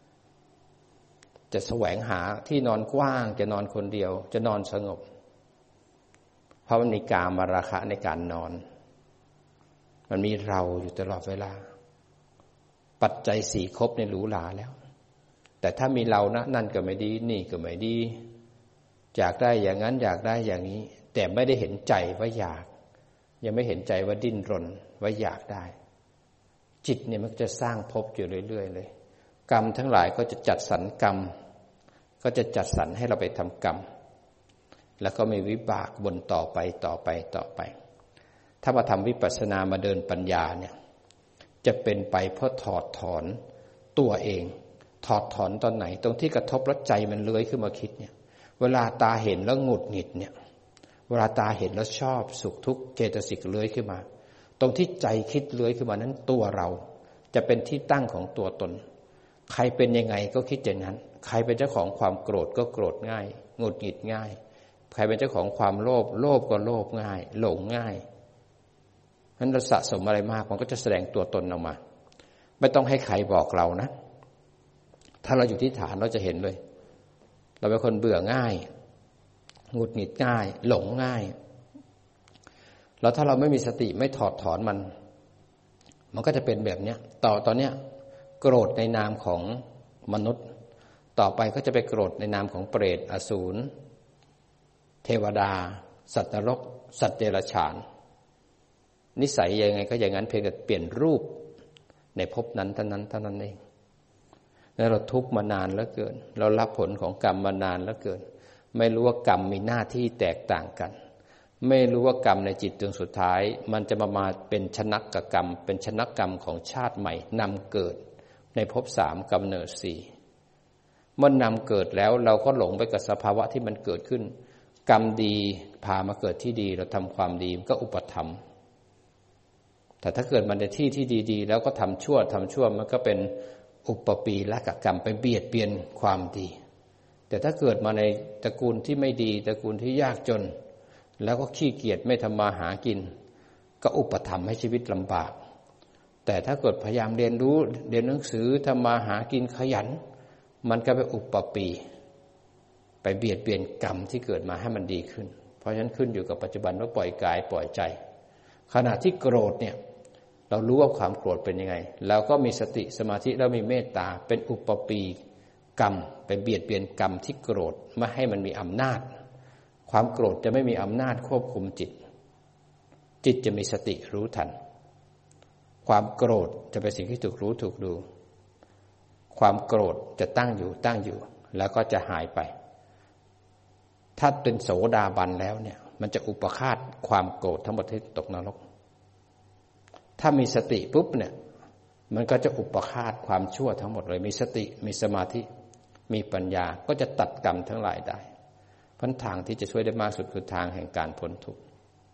จะแสวงหาที่นอนกว้างจะนอนคนเดียวจะนอนสงบเพราะมันมีกามราคะในการนอนมันมีเราอยู่ตลอดเวลาปัจจัยสี่ครบในหรูหราแล้วแต่ถ้ามีเรานะนั่นก็ไม่ดีนี่ก็ไม่ดีอยากได้อย่างนั้นอยากได้อย่างนี้แต่ไม่ได้เห็นใจว่าอยากยังไม่เห็นใจว่าดิ้นรนว่าอยากได้จิตเนี่ยมันจะสร้างภพอยู่เรื่อยๆเลยกรรมทั้งหลายก็จะจัดสรรกรรมก็จะจัดสรรให้เราไปทำกรรมแล้วก็มีวิบากบนต่อไปต่อไปต่อไปถ้ามาทำวิปัสสนามาเดินปัญญาเนี่ยจะเป็นไปเพื่อถอดถอนตัวเองถอดถอนตอนไหนตรงที่กระทบแล้วใจมันเลื้อยขึ้นมาคิดเนี่ยเวลาตาเห็นแล้วหงุดหงิดเนี่ยเวลาตาเห็นแล้วชอบสุขทุกข์เจตสิกเลื้อยขึ้นมาตรงที่ใจคิดเลื้อยขึ้นมานั้นตัวเราจะเป็นที่ตั้งของตัวตนใครเป็นยังไงก็คิดอย่างนั้นใครเป็นเจ้าของความโกรธก็โกรธง่ายหงุดหงิดง่ายใครเป็นเจ้าของความโลภโลภก็โลภง่ายหลงง่ายนั้นเราสะสมอะไรมากมันก็จะแสดงตัวตนออกมาไม่ต้องให้ใครบอกเรานะถ้าเราอยู่ที่ฐานเราจะเห็นเลยเราเป็นคนเบื่อง่ายหงุดหงิดง่ายหลงง่ายแล้วถ้าเราไม่มีสติไม่ถอดถอนมันมันก็จะเป็นแบบเนี้ยต่อตอนเนี้ยโกรธในนามของมนุษย์ต่อไปก็จะไปโกรธในนามของเปรตอสูรเทวดาสัตว์นรกสัตว์เดรัจฉานนิสัยยังไงก็อย่างนั้นเพียงแต่เปลี่ยนรูปในภพนั้นเท่านั้นเท่านั้นเองแล้วเราทุกข์มานานเหลือเกินเรารับผลของกรรมมานานเหลือเกินไม่รู้ว่ากรรมมีหน้าที่แตกต่างกันไม่รู้ว่ากรรมในจิตดวงสุดท้ายมันจะมามาเป็นชนักกกรรมเป็นชนักกรรมของชาติใหม่นำเกิดในภพสามกำเนิดสี่เมื่อนำเกิดแล้วเราก็หลงไปกับสภาวะที่มันเกิดขึ้นกรรมดีพามาเกิดที่ดีเราทำความดีมันก็อุปถัมภ์แต่ถ้าเกิดมันในที่ที่ดีๆแล้วก็ทำชั่วทำชั่วมันก็เป็นอุปปีละกกรรมไปเบียดเบียนความดีแต่ถ้าเกิดมาในตระกูลที่ไม่ดีตระกูลที่ยากจนแล้วก็ขี้เกียจไม่ทำมาหากินก็อุปถัมภ์ให้ชีวิตลำบากแต่ถ้าเกิดพยายามเรียนรู้เรียนหนังสือทำมาหากินขยันมันก็ไปอุปปีไปเบียดเบียนกรรมที่เกิดมาให้มันดีขึ้นเพราะฉะนั้นขึ้นอยู่กับปัจจุบันว่าปล่อยกายปล่อยใจขณะที่โกรธเนี่ยเรารู้ว่าความโกรธเป็นยังไงแล้วก็มีสติสมาธิแล้วมีเมตตาเป็นอุปปีกรรมไปเบียดเบียนกรรมที่โกรธไม่ให้มันมีอำนาจความโกรธจะไม่มีอำนาจควบคุมจิตจิตจะมีสติรู้ทันความโกรธจะเป็นสิ่งที่ถูกรู้ถูกดูความโกรธจะตั้งอยู่ตั้งอยู่แล้วก็จะหายไปถ้าเป็นโสดาบันแล้วเนี่ยมันจะอุปฆาตความโกรธทั้งหมดที่ตกนรกถ้ามีสติปุ๊บเนี่ยมันก็จะอุปฆาตความชั่วทั้งหมดเลยมีสติมีสมาธิมีปัญญาก็จะตัดกรรมทั้งหลายได้เพราะทางที่จะช่วยได้มากสุดคือทางแห่งการพ้นทุกข์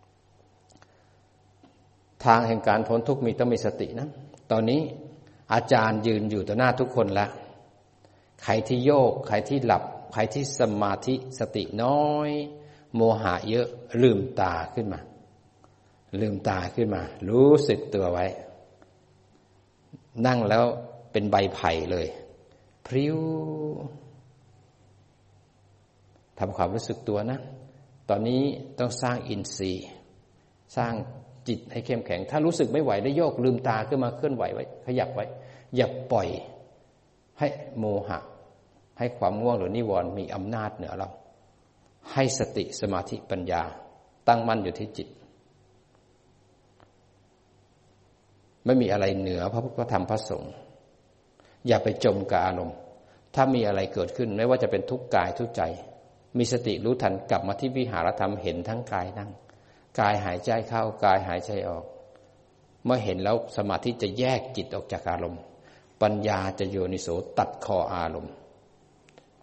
ทางแห่งการพ้นทุกข์มีต้องมีสตินะตอนนี้อาจารย์ยืนอยู่ต่อหน้าทุกคนแล้วใครที่โยกใครที่หลับใครที่สมาธิสติน้อยโมหะเยอะลืมตาขึ้นมาลืมตาขึ้นมารู้สึกตัวไว้นั่งแล้วเป็นใบไผ่เลยพริ้วทำความรู้สึกตัวนะตอนนี้ต้องสร้างอินทรีย์สร้างจิตให้เข้มแข็งถ้ารู้สึกไม่ไหวได้โยกลืมตาขึ้นมาเคลื่อนไหวไว้ขยับไว้อย่าปล่อยให้โมหะให้ความง่วงหรือนิวรณ์มีอำนาจเหนือเราให้สติสมาธิปัญญาตั้งมั่นอยู่ที่จิตไม่มีอะไรเหนือพระพุทธธรรมพระสงฆ์อย่าไปจมกับอารมณ์ถ้ามีอะไรเกิดขึ้นไม่ว่าจะเป็นทุกข์กายทุกข์ใจมีสติรู้ทันกลับมาที่วิหารธรรมเห็นทั้งกายนั่งกายหายใจเข้ากายหายใจออกเมื่อเห็นแล้วสมาธิจะแยกจิตออกจากอารมณ์ปัญญาจะโยนิโสตัดคออารมณ์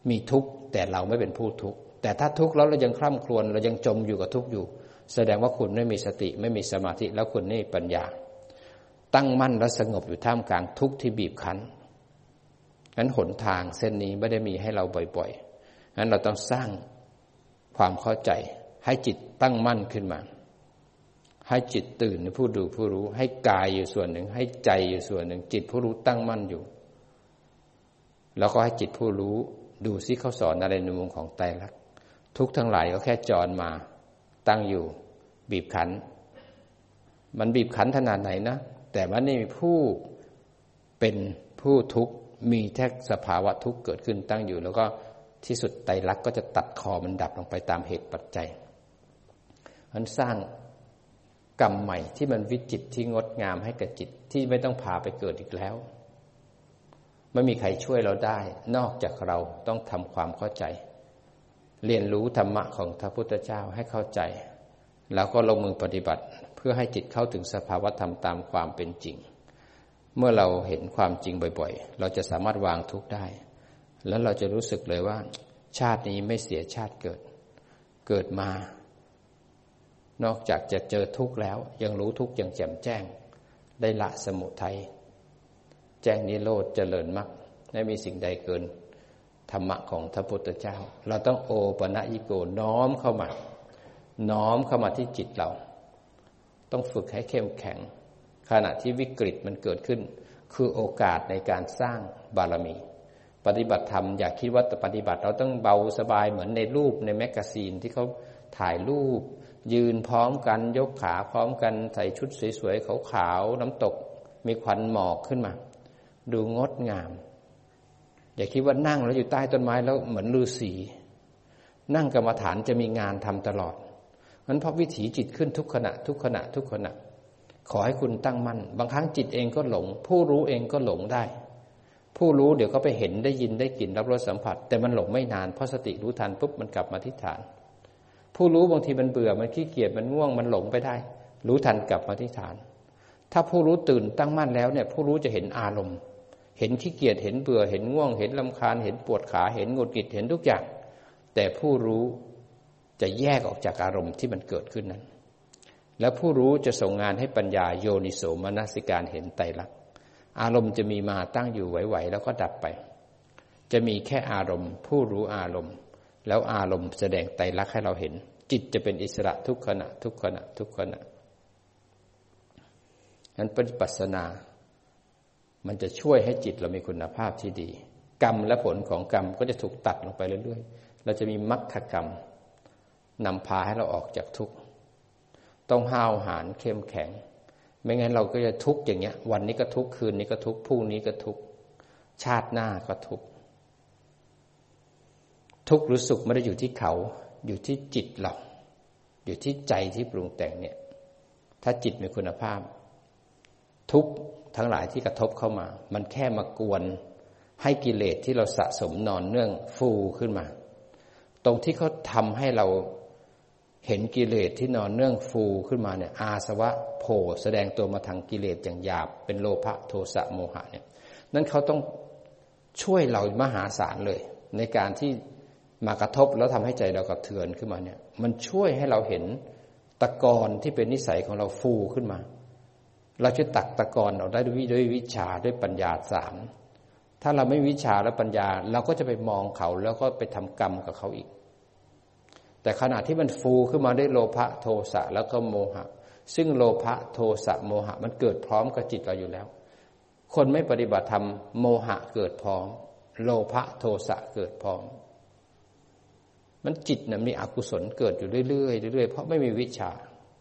มีทุกข์แต่เราไม่เป็นผู้ทุกข์แต่ถ้าทุกข์แล้วเรายังคร่ำครวญเรายังจมอยู่กับทุกข์อยู่แสดงว่าคุณไม่มีสติไม่มีสมาธิแล้วคุณไม่มีปัญญาตั้งมั่นและสงบอยู่ท่ามกลางทุกข์ที่บีบคั้นงั้นหนทางเส้นนี้ไม่ได้มีให้เราบ่อยๆงั้นเราต้องสร้างความเข้าใจให้จิตตั้งมั่นขึ้นมาให้จิตตื่นผู้ดูผู้รู้ให้กายอยู่ส่วนหนึ่งให้ใจอยู่ส่วนหนึ่งจิตผู้รู้ตั้งมั่นอยู่แล้วก็ให้จิตผู้รู้ดูซิเขาสอนอะไรในมุมของไตรลักษณ์ทุกทั้งหลายก็แค่จรมาตั้งอยู่บีบคั้นมันบีบคั้นขนาดไหนนะแต่ว่านี่มีผู้เป็นผู้ทุกข์มีแค่สภาวะทุกข์เกิดขึ้นตั้งอยู่แล้วก็ที่สุดไตรลักษณ์ก็จะตัดคอมันดับลงไปตามเหตุปัจจัยมันสร้างกรรมใหม่ที่มันวิจิตรที่งดงามให้กับจิตที่ไม่ต้องพาไปเกิดอีกแล้วไม่มีใครช่วยเราได้นอกจากเราต้องทำความเข้าใจเรียนรู้ธรรมะของพระพุทธเจ้าให้เข้าใจแล้วก็ลงมือปฏิบัติเพื่อให้จิตเข้าถึงสภาวะธรรมตามความเป็นจริงเมื่อเราเห็นความจริงบ่อยๆเราจะสามารถวางทุกข์ได้แล้วเราจะรู้สึกเลยว่าชาตินี้ไม่เสียชาติเกิดเกิดมานอกจากจะเจอทุกข์แล้วยังรู้ทุกข์อย่างแจ่มแจ้งได้ละสมุทัยแจ้งนิโรธเจริญมรรคไม่มีสิ่งใดเกินธรรมะของพระพุทธเจ้าเราต้องโอปนญิโกน้อมเข้ามาน้อมเข้ามาที่จิตเราต้องฝึกให้เข้มแข็งขณะที่วิกฤตมันเกิดขึ้นคือโอกาสในการสร้างบารมีปฏิบัติธรรมอย่าคิดว่าปฏิบัติเราต้องเบาสบายเหมือนในรูปในแมกกาซีนที่เขาถ่ายรูปยืนพร้อมกันยกขาพร้อมกันใส่ชุดสวยๆขาวๆน้ำตกมีควันหมอกขึ้นมาดูงดงามอย่าคิดว่านั่งแล้วอยู่ใต้ต้นไม้แล้วเหมือนฤาษีนั่งกรรมฐานจะมีงานทำตลอดงั้นเพราะวิถีจิตขึ้นทุกขณะทุกขณะทุกขณะขอให้คุณตั้งมั่นบางครั้งจิตเองก็หลงผู้รู้เองก็หลงได้ผู้รู้เดี๋ยวก็ไปเห็นได้ยินได้กลิ่นรับรสสัมผัสแต่มันหลงไม่นานเพราะสติรู้ทันปุ๊บมันกลับมาที่ฐานผู้รู้บางทีมันเบื่อมันขี้เกียจมันง่วงมันหลงไปได้รู้ทันกลับมาที่ฐานถ้าผู้รู้ตื่นตั้งมั่นแล้วเนี่ยผู้รู้จะเห็นอารมณ์เห็นขี้เกียจเห็นเบื่อเห็นง่วงเห็นรำคาญเห็นปวดขาเห็นหงุดหงิดเห็นทุกอย่างแต่ผู้รู้จะแยกออกจากอารมณ์ที่มันเกิดขึ้นนั้นแล้วผู้รู้จะส่งงานให้ปัญญาโยนิโสมนสิการเห็นไตรลักษณ์อารมณ์จะมีมาตั้งอยู่ไหวๆแล้วก็ดับไปจะมีแค่อารมณ์ผู้รู้อารมณ์แล้วอารมณ์แสดงไตรลักษณ์ให้เราเห็นจิตจะเป็นอิสระทุกขณะทุกขณะทุกขณะงั้นปฏิปัสสนามันจะช่วยให้จิตเรามีคุณภาพที่ดีกรรมและผลของกรรมก็จะถูกตัดลงไปเรื่อยๆเราจะมีมรรคกรรมนำพาให้เราออกจากทุกข์ต้องห้าวหาญเข้มแข็งไม่งั้นเราก็จะทุกข์อย่างเงี้ยวันนี้ก็ทุกข์คืนนี้ก็ทุกข์พรุ่งนี้ก็ทุกข์ชาติหน้าก็ทุกข์ทุกข์หรือสุขไม่ได้อยู่ที่เขาอยู่ที่จิตเราอยู่ที่ใจที่ปรุงแต่งเนี่ยถ้าจิตมีคุณภาพทุกข์ทั้งหลายที่กระทบเข้ามามันแค่มากวนให้กิเลสที่เราสะสมนอนเนื่องฟูขึ้นมาตรงที่เขาทำให้เราเห็นกิเลสที่นอนเนื่องฟูขึ้นมาเนี่ยอาสวะโผล่แสดงตัวมาทางกิเลสอย่างหยาบเป็นโลภะโทสะโมหะเนี่ยนั้นเขาต้องช่วยเรามหาศาลเลยในการที่มากระทบแล้วทำให้ใจเรากระเทือนขึ้นมาเนี่ยมันช่วยให้เราเห็นตะกอนที่เป็นนิสัยของเราฟูขึ้นมาเราจะตักตะกอนเราได้ด้วยด้วยวิชาด้วยปัญญาสามถ้าเราไม่วิชาและปัญญาเราก็จะไปมองเขาแล้วก็ไปทำกรรมกับเขาอีกแต่ขณะที่มันฟูขึ้นมาด้วยโลภะโทสะแล้วก็โมหะซึ่งโลภะโทสะโมหะมันเกิดพร้อมกับจิตเราอยู่แล้วคนไม่ปฏิบัติธรรมโมหะเกิดพร้อมโลภะโทสะเกิดพร้อมมันจิตน่ะมีอกุศลเกิดอยู่เรื่อยๆเรื่อยๆเพราะไม่มีวิชา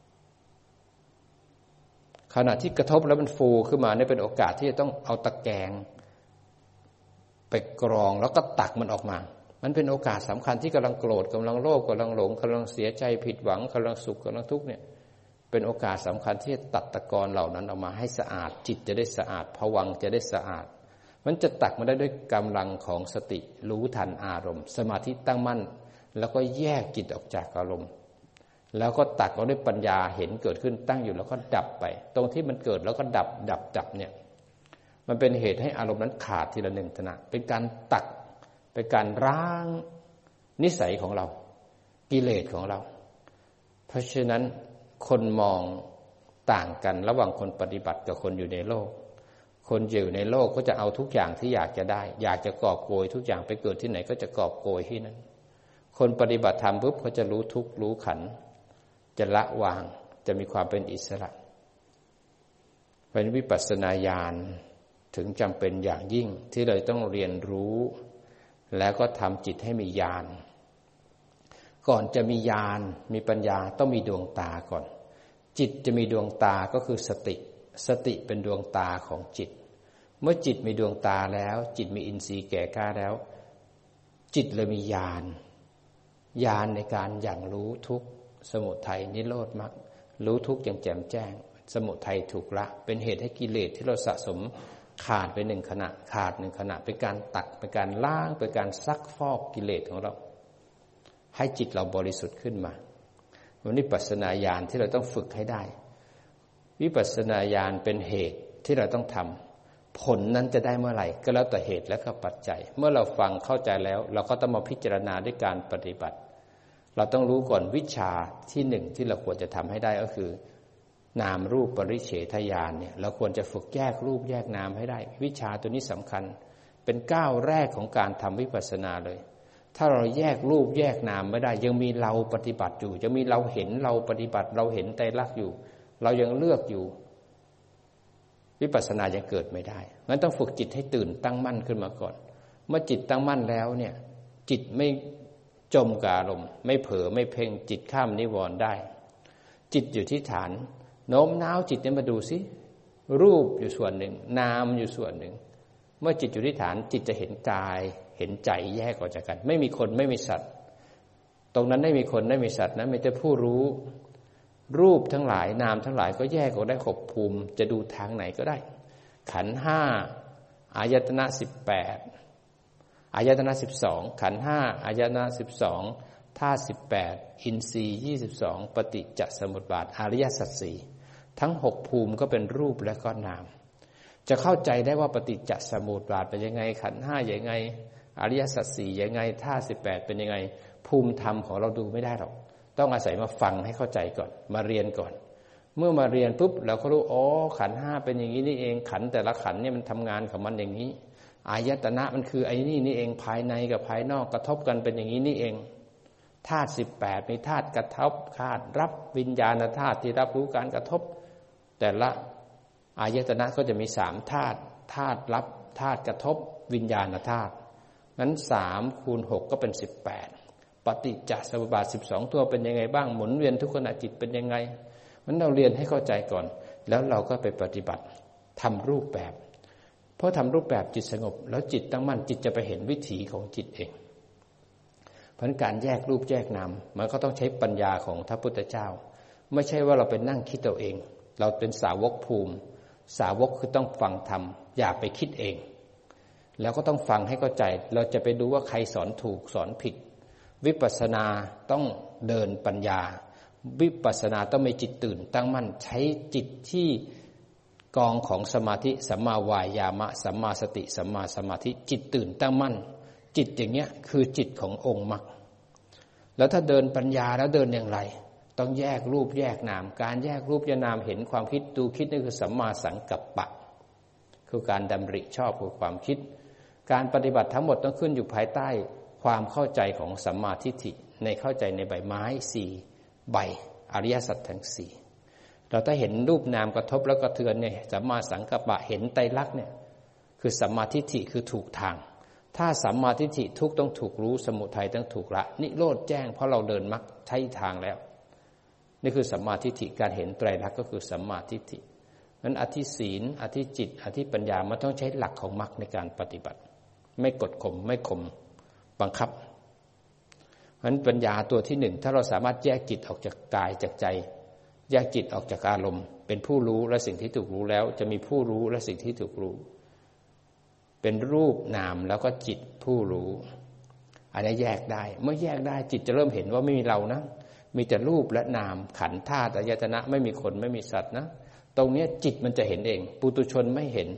ขณะที่กระทบแล้วมันฟูขึ้นมาเนี่ยเป็นโอกาสที่จะต้องเอาตะแกรงไปกรองแล้วก็ตักมันออกมามันเป็นโอกาสสำคัญที่กำลังโกรธกำลังโลภกำลังหลงกำลังเสียใจผิดหวังกำลังสุขกำลังทุกข์เนี่ยเป็นโอกาสสำคัญที่จะตัดตะกอนเหล่านั้นออกมาให้สะอาดจิตจะได้สะอาดภวังค์จะได้สะอาดมันจะตักมาได้ด้วยกำลังของสติรู้ทันอารมณ์สมาธิตั้งมั่นแล้วก็แยกจิตออกจากอารมณ์แล้วก็ตักเอาด้วยปัญญาเห็นเกิดขึ้นตั้งอยู่แล้วก็ดับไปตรงที่มันเกิดแล้วก็ดับดับดับเนี่ยมันเป็นเหตุให้อารมณ์นั้นขาดทีละหนึ่งขณะเป็นการตักเป็นการล้างนิสัยของเรากิเลสของเราเพราะฉะนั้นคนมองต่างกันระหว่างคนปฏิบัติกับคนอยู่ในโลกคนอยู่ในโลกก็จะเอาทุกอย่างที่อยากจะได้อยากจะกอบโกยทุกอย่างไปเกิดที่ไหนก็จะกอบโกยที่นั้นคนปฏิบัติธรรมปุ๊บเขาจะรู้ทุกข์รู้ขันธ์จะละวางจะมีความเป็นอิสระเป็นวิปัสสนาญาณถึงจำเป็นอย่างยิ่งที่เราต้องเรียนรู้แล้วก็ทำจิตให้มีญาณก่อนจะมีญาณมีปัญญาต้องมีดวงตาก่อนจิตจะมีดวงตาก็คือสติสติเป็นดวงตาของจิตเมื่อจิตมีดวงตาแล้วจิตมีอินทรีย์แก่กล้าแล้วจิตเลยมีญาณญาณในการอย่างรู้ทุกข์สมุทัยนิโรธมรรครู้ทุกข์อย่างแจ่มแจ้งสมุทัยถูกละเป็นเหตุให้กิเลสที่เราสะสมขาดไปหนึ่งขณะขาดหนึ่งขณะเป็นการตัดเป็นการล้างเป็นการซักฟอกกิเลสของเราให้จิตเราบริสุทธิ์ขึ้นมาวันนี้วิปัสสนาญาณที่เราต้องฝึกให้ได้วิปัสสนาญาณเป็นเหตุที่เราต้องทำผลนั้นจะได้เมื่อไหร่ก็แล้วแต่เหตุและก็ปัจจัยเมื่อเราฟังเข้าใจแล้วเราก็ต้องมาพิจารณาด้วยการปฏิบัติเราต้องรู้ก่อนวิชาที่หนึ่งที่เราควรจะทำให้ได้ก็คือนามรูปปริเฉทญาณเนี่ยเราควรจะฝึกแยกรูปแยกนามให้ได้วิชาตัวนี้สำคัญเป็นก้าวแรกของการทำวิปัสสนาเลยถ้าเราแยกรูปแยกนามไม่ได้ยังมีเราปฏิบัติอยู่ยังมีเราเห็นเราปฏิบัติเราเห็นไตรลักษณ์อยู่เรายังเลือกอยู่วิปัสสนายังเกิดไม่ได้งั้นต้องฝึกจิตให้ตื่นตั้งมั่นขึ้นมาก่อนเมื่อจิตตั้งมั่นแล้วเนี่ยจิตไม่จมกับอารมณ์ไม่เผลอไม่เพ่งจิตข้ามนิวรณ์ได้จิตอยู่ที่ฐานโน้มน้าวจิตเนี่ยมาดูสิรูปอยู่ส่วนหนึ่งนามอยู่ส่วนหนึ่งเมื่อจิตอยู่ที่ฐานจิตจะเห็นกายเห็นใจแยกออกจากกันไม่มีคนไม่มีสัตว์ตรงนั้นไม่มีคนไม่มีสัตว์นะมีแต่ผู้รู้รูปทั้งหลายนามทั้งหลายก็แยกออกได้หกภูมิจะดูทางไหนก็ได้ขันธ์ห้าอายตนะสิบแปดอายตนะสิบสองขันธ์ห้าอายตนะสิบสองธาตุสิบแปดอินทรีย์ยี่สิบสองปฏิจจสมุปบาทอริยสัจสี่ทั้งหกภูมิก็เป็นรูปและก็นามจะเข้าใจได้ว่าปฏิจจสมุปบาทเป็นยังไงขันธ์ห้าอย่างไงอริยสัจสี่ยังไงธาตุสิบแปดเป็นยังไงภูมิธรรมของเราดูไม่ได้หรอกต้องอาศัยมาฟังให้เข้าใจก่อนมาเรียนก่อนเมื่อมาเรียนปุ๊บเราก็รู้อ๋อขันธ์ห้าเป็นอย่างนี้นี่เองขันธ์แต่ละขันธ์เนี่ยมันทำงานของมันอย่างนี้อายตนะมันคือไอ้นี่นี่เองภายในกับภายนอกกระทบกันเป็นอย่างนี้นี่เองธาตุสิบแปดมีธาตุกระทบธาตุรับวิญญาณธาตุที่รับรู้การกระทบแต่ละอายตนะก็จะมีสามธาตุธาตุรับธาตุกระทบวิญญาณธาตุงั้นสามคูณหกก็เป็นสิบแปดปฏิจจสมุปบาทสิบสองตัวเป็นยังไงบ้างหมุนเวียนทุกขณะจิตเป็นยังไงมันเราเรียนให้เข้าใจก่อนแล้วเราก็ไปปฏิบัติทำรูปแบบเพราะทำรูปแบบจิตสงบแล้วจิตตั้งมั่นจิตจะไปเห็นวิถีของจิตเองเพราะการแยกรูปแยกนามมันก็ต้องใช้ปัญญาของพระพุทธเจ้าไม่ใช่ว่าเราไปนั่งคิดเอาเองเราเป็นสาวกภูมิสาวกคือต้องฟังธรรมอย่าไปคิดเองแล้วก็ต้องฟังให้เข้าใจเราจะไปดูว่าใครสอนถูกสอนผิดวิปัสสนาต้องเดินปัญญาวิปัสสนาต้องมีจิตตื่นตั้งมั่นใช้จิตที่กองของสมาธิสัมมาวายามะสัมมาสติสัมมาสมาธิจิตตื่นตั้งมั่นจิตอย่างเงี้ยคือจิตขององค์มรรคแล้วถ้าเดินปัญญาแล้วเดินอย่างไรต้องแยกรูปแยกนามการแยกรูปแยกนามเห็นความคิดดูคิดนี่คือสัมมาสังกัปปะคือการดำริชอบคือความคิดการปฏิบัติทั้งหมดต้องขึ้นอยู่ภายใต้ความเข้าใจของสัมมาทิฏฐิในเข้าใจในใบไม้สี่ใบอริยสัจทั้งสี่เราถ้าเห็นรูปนามกระทบแล้วกระเทือนเนี่ยสัมมาสังกัปปะเห็นไตรลักษณ์เนี่ยคือสัมมาทิฏฐิคือถูกทางถ้าสัมมาทิฏฐิทุกต้องถูกรู้สมุทัยต้องถูกละนิโรธแจ้งเพราะเราเดินมรรคใช้ทางแล้วนี่คือสัมมาทิฏฐิการเห็นไตรลักษณ์ก็คือสัมมาทิฏฐินั้นอธิศีลอธิจิตอธิปัญญามันต้องใช้หลักของมรรคในการปฏิบัติไม่กดข่มไม่ข่มบังคับเพราะฉะนั้นปัญญาตัวที่หนึ่งถ้าเราสามารถแยกจิตออกจากกายจากใจแยกจิตออกจากอารมณ์เป็นผู้รู้และสิ่งที่ถูกรู้แล้วจะมีผู้รู้และสิ่งที่ถูกรู้เป็นรูปนามแล้วก็จิตผู้รู้อันนี้แยกได้เมื่อแยกได้จิตจะเริ่มเห็นว่าไม่มีเรานะมีแต่รูปและนามขันธ์ธาตุอายตนะไม่มีคนไม่มีสัตว์นะตรงนี้จิตมันจะเห็นเองปุถุชนไม่เห็น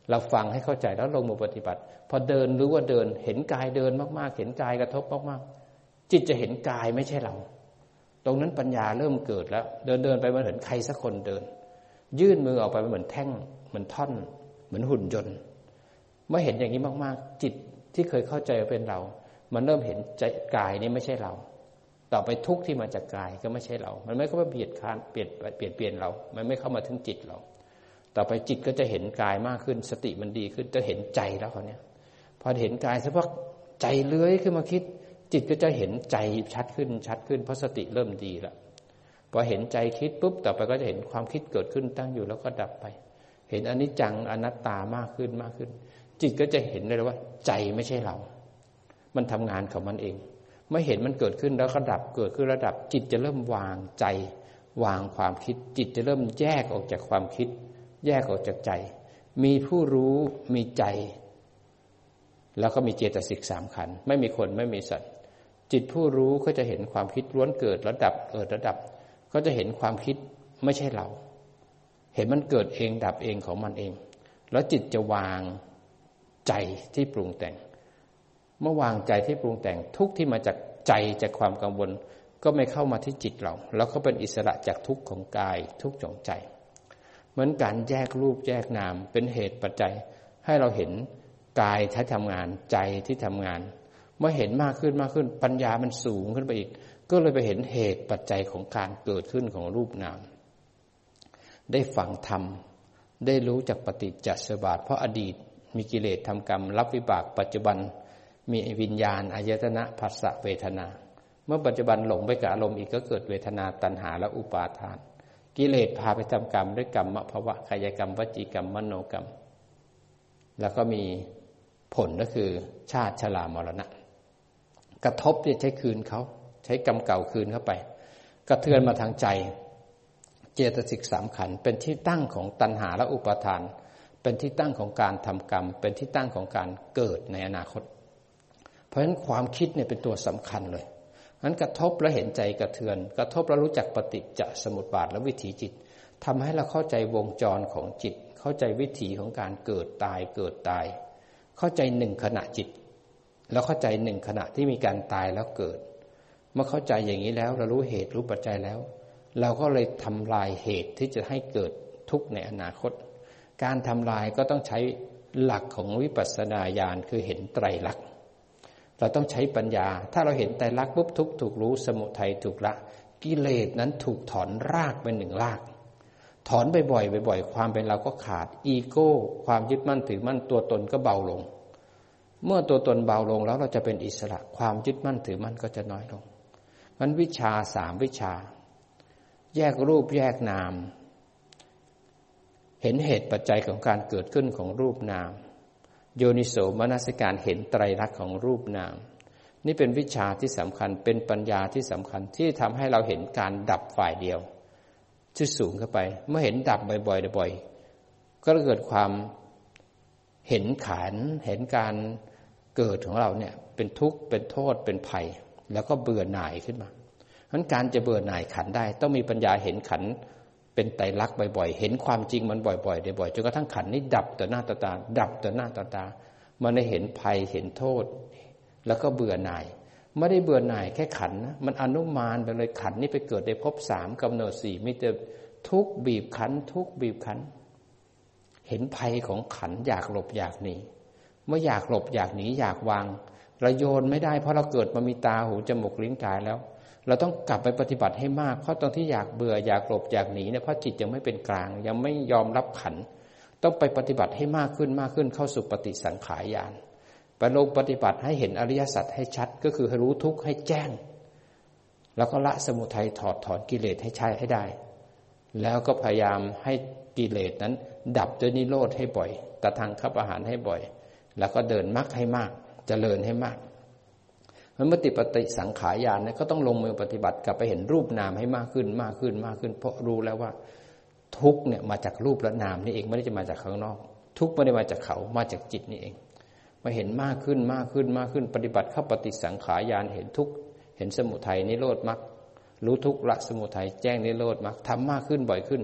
เราฟังให้เข้าใจแล้วลงมือปฏิบัติพอเดินรู้ว่าเดินเห็นกายเดินมากๆเห็นกายกระทบมากๆจิตจะเห็นกายไม่ใช่เราตรงนั้นปัญญาเริ่มเกิดแล้วเดินเดินไปมันเห็นใครสักคนเดินยื่นมือออกไปเหมือนแท่งเหมือนท่อนเหมือนหุ่นยนต์เมื่อเห็นอย่างนี้มากๆจิตที่เคยเข้าใจว่าเป็นเรามันเริ่มเห็นใจกายนี้ไม่ใช่เราต่อไปทุกข์ที่มาจากกายก็ไม่ใช่เรามันไม่เข้ามาเบียดคั้นเปลี่ยนเปลี่ยนเปลี่ยนเรามันไม่เข้ามาถึงจิตเราต่อไปจิตก็จะเห็นกายมากขึ้นสติมันดีขึ้นจะเห็นใจแล้วเขาเนี่ยพอเห็นกายสักพักใจเลื้อยขึ้นมาคิดจิตก็จะเห็นใจชัดขึ้นชัดขึ้นเพราะสติเริ่มดีแล้วพอเห็นใจคิดปุ๊บต่อไปก็จะเห็นความคิดเกิดขึ้นตั้งอยู่แล้วก็ดับไปเห็นอนิจจังอนัตตามากขึ้นมากขึ้นจิตก็จะเห็นเลยว่าใจไม่ใช่เรามันทำงานของมันเองเมื่อเห็นมันเกิดขึ้นแล้วก็ดับเกิดขึ้นระดับจิตจะเริ่มวางใจวางความคิดจิตจะเริ่มแยกออกจากความคิดแยกออกจากใจมีผู้รู้มีใจแล้วก็มีเจตสิกสามขันธ์ไม่มีคนไม่มีสัตว์จิตผู้รู้ก็จะเห็นความคิดล้วนเกิดระดับเกิดระดับก็จะเห็นความคิดไม่ใช่เราเห็นมันเกิดเองดับเองของมันเองแล้วจิตจะวางใจที่ปรุงแต่งเมื่อวางใจที่ปรุงแต่งทุกที่มาจากใจจากความกังวลก็ไม่เข้ามาที่จิตเราแล้วก็เป็นอิสระจากทุกข์ของกายทุกข์ของใจเหมือนการแยกรูปแยกนามเป็นเหตุปัจจัยให้เราเห็นกายที่ทำงานใจที่ทำงานเมื่อเห็นมากขึ้นมากขึ้นปัญญามันสูงขึ้นไปอีกก็เลยไปเห็นเหตุปัจจัยของการเกิดขึ้นของรูปนามได้ฟังธรรมได้รู้จักปฏิจจสมุปบาทเพราะอดีตมีกิเลสทำกรรมรับวิบากปัจจุบันมีวิญญาณอายตนะผัสสะเวทนาเมื่อปัจจุบันหลงไปกับอารมณ์อีกก็เกิดเวทนาตัณหาและอุปาทานกิเลสพาไปทำกรรมด้วยกรรมภวะกายกรรมวจีกรรมมโนกรรมแล้วก็มีผลก็คือชาติชรามรณะกระทบเนี่ยใช้คืนเขาใช้กรรมเก่าคืนเข้าไปกระเทือนมาทางใจเจตสิกสามขันธ์เป็นที่ตั้งของตัณหาและอุปาทานเป็นที่ตั้งของการทำกรรมเป็นที่ตั้งของการเกิดในอนาคตเพราะฉะนั้นความคิดเนี่ยเป็นตัวสำคัญเลยนั้นกระทบแล้วเห็นใจกระเทือนกระทบแล้วรู้จักปฏิจจสมุปบาทและวิถีจิตทำให้เราเข้าใจวงจรของจิตเข้าใจวิถีของการเกิดตายเกิดตายเข้าใจหนึ่งขณะจิตแล้วเข้าใจหนึ่งขณะที่มีการตายแล้วเกิดเมื่อเข้าใจอย่างนี้แล้วเรารู้เหตุรู้ปัจจัยแล้วเราก็เลยทำลายเหตุที่จะให้เกิดทุกข์ในอนาคตการทำลายก็ต้องใช้หลักของวิปัสสนาญาณคือเห็นไตรลักษณ์เราต้องใช้ปัญญาถ้าเราเห็นไตรลักษณ์ปุ๊บทุกข์ถูกรู้สมุทัยถูกละกิเลสนั้นถูกถอนรากเป็นหนึ่งรากถอนบ่อยๆบ่อยๆความเป็นเราก็ขาดอีโก้ความยึดมั่นถือมั่นตัวตนก็เบาลงเมื่อตัวตนเบาลงแล้วเราจะเป็นอิสระความยึดมั่นถือมั่นก็จะน้อยลงงั้นวิชาสามวิชาแยกรูปแยกนามเห็นเหตุปัจจัยของการเกิดขึ้นของรูปนามโยนิโสมนสิการเห็นไตรลักษณ์ของรูปนามนี่เป็นวิชาที่สำคัญเป็นปัญญาที่สำคัญที่ทำให้เราเห็นการดับฝ่ายเดียวที่สูงเข้าไปเมื่อเห็นดับบ่อยๆบ่อยๆก็เกิดความเห็นขันธ์เห็นการเกิดของเราเนี่ยเป็นทุกข์เป็นโทษเป็นภัยแล้วก็เบื่อหน่ายขึ้นมาเพราะฉะนั้นการจะเบื่อหน่ายขันธ์ได้ต้องมีปัญญาเห็นขันธ์เป็นไตรลักษณ์บ่อยๆเห็นความจริงมันบ่อยๆบ่อยๆจนกระทั่งขันธ์นี้ดับต่อหน้าต่อตาดับต่อหน้าต่อตามันได้เห็นภัยเห็นโทษแล้วก็เบื่อหน่ายไม่ได้เบื่อหน่ายแค่ขันธ์นะมันอนุมานไปเลยขันธ์นี้ไปเกิดในภพสามกำเนิดสี่มีแต่ทุกข์บีบขันธ์ทุกข์บีบขันธ์เห็นภัยของขันธ์อยากหลบอยากหนีเมื่ออยากหลบอยากหนีอยากวางเราโยนไม่ได้เพราะเราเกิดมามีตาหูจมูกลิ้นกายแล้วเราต้องกลับไปปฏิบัติให้มากเพราะตอนที่อยากเบื่ออยากหลบอยากหนีเนี่ยเพราะจิตยังไม่เป็นกลางยังไม่ยอมรับขันธ์ต้องไปปฏิบัติให้มากขึ้นมากขึ้นเข้าสู่ปฏิสังขารญาณไปลงปฏิบัติให้เห็นอริยสัจให้ชัดก็คือให้รู้ทุกข์ให้แจ้งแล้วก็ละสมุทัยถอดถอนกิเลสให้ใช้ให้ได้แล้วก็พยายามให้กิเลสนั้นดับด้วยนิโรธให้บ่อยตะทางคับอาหารให้บ่อยแล้วก็เดินมรรคให้มากเจริญให้มากเมื่อติปฏิสังขารญาณเนี่ยก็ต้องลงมือปฏิบัติกลับไปเห็นรูปนามให้มากขึ้นมากขึ้นมากขึ้นเพราะรู้แล้วว่าทุกข์เนี่ยมาจากรูปและนามนี่เองไม่ได้จะมาจากข้างนอกทุกข์ไม่ได้มาจากเขามาจากจิตนี่เองมาเห็นมากขึ้นมากขึ้นมากขึ้นปฏิบัติเข้าปฏิสังขารญาณเห็นทุกข์เห็นสมุทัยนิโรธมรรครู้ทุกข์ละสมุทัยแจ้งนิโรธมรรคทำมากขึ้นบ่อยขึ้น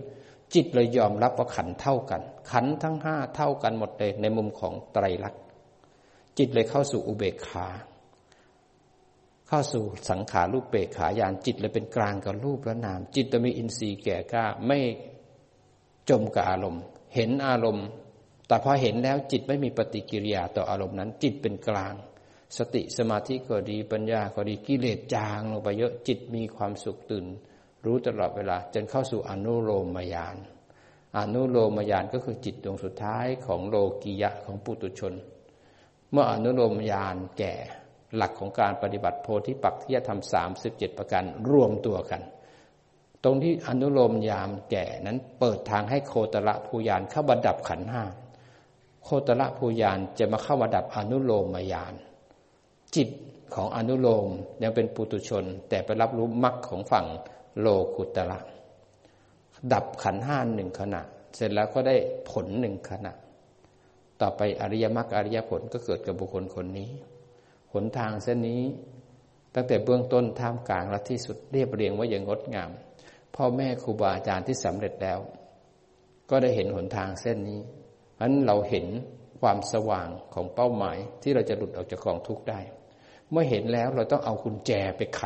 จิตเลยยอมรับว่าขันธ์เท่ากันขันธ์ทั้งห้าเท่ากันหมดเลยในมุมของไตรลักษณ์จิตเลยเข้าสู่อุเบกขาเข้าสู่สังขารูปเบกขาญาณจิตเลยเป็นกลางกับรูปและนามจิตจะมีอินทรีย์แก่กล้าไม่จมกับอารมณ์เห็นอารมณ์แต่พอเห็นแล้วจิตไม่มีปฏิกิริยาต่ออารมณ์นั้นจิตเป็นกลางสติสมาธิก็ดีปัญญาก็ดีกิเลสจางลงไปเยอะจิตมีความสุขตื่นรู้ตลอดเวลาจนเข้าสู่อนุโลมญาณอนุโลมญาณก็คือจิตดวงสุดท้ายของโลกิยะของปุถุชนเมื่ออนุโลมญาณแก่หลักของการปฏิบัติโพธิปักขิยธรรมสามสิบเจ็ดประการรวมตัวกันตรงที่อนุโลมญาณแก่นั้นเปิดทางให้โคตรภูญาณเข้ามาดับขันธ์ห้าโคตรภูญาณจะมาเข้ามาดับอนุโลมญาณจิตของอนุโลมยังเป็นปุถุชนแต่ไปรับรู้มรรคของฝั่งโลกุตระดับขันธ์ห้าหนึ่งขณะเสร็จแล้วก็ได้ผลหนึ่งขณะต่อไปอริยมรรคอริยผลก็เกิดกับบุคคลคนนี้หนทางเส้นนี้ตั้งแต่เบื้องต้นท่ามกลางและที่สุดเรียบเรียงไว้อย่างงดงามพ่อแม่ครูบาอาจารย์ที่สำเร็จแล้วก็ได้เห็นหนทางเส้นนี้เพราะฉะนั้นเราเห็นความสว่างของเป้าหมายที่เราจะหลุดออกจากกองทุกข์ได้เมื่อเห็นแล้วเราต้องเอากุญแจไปไข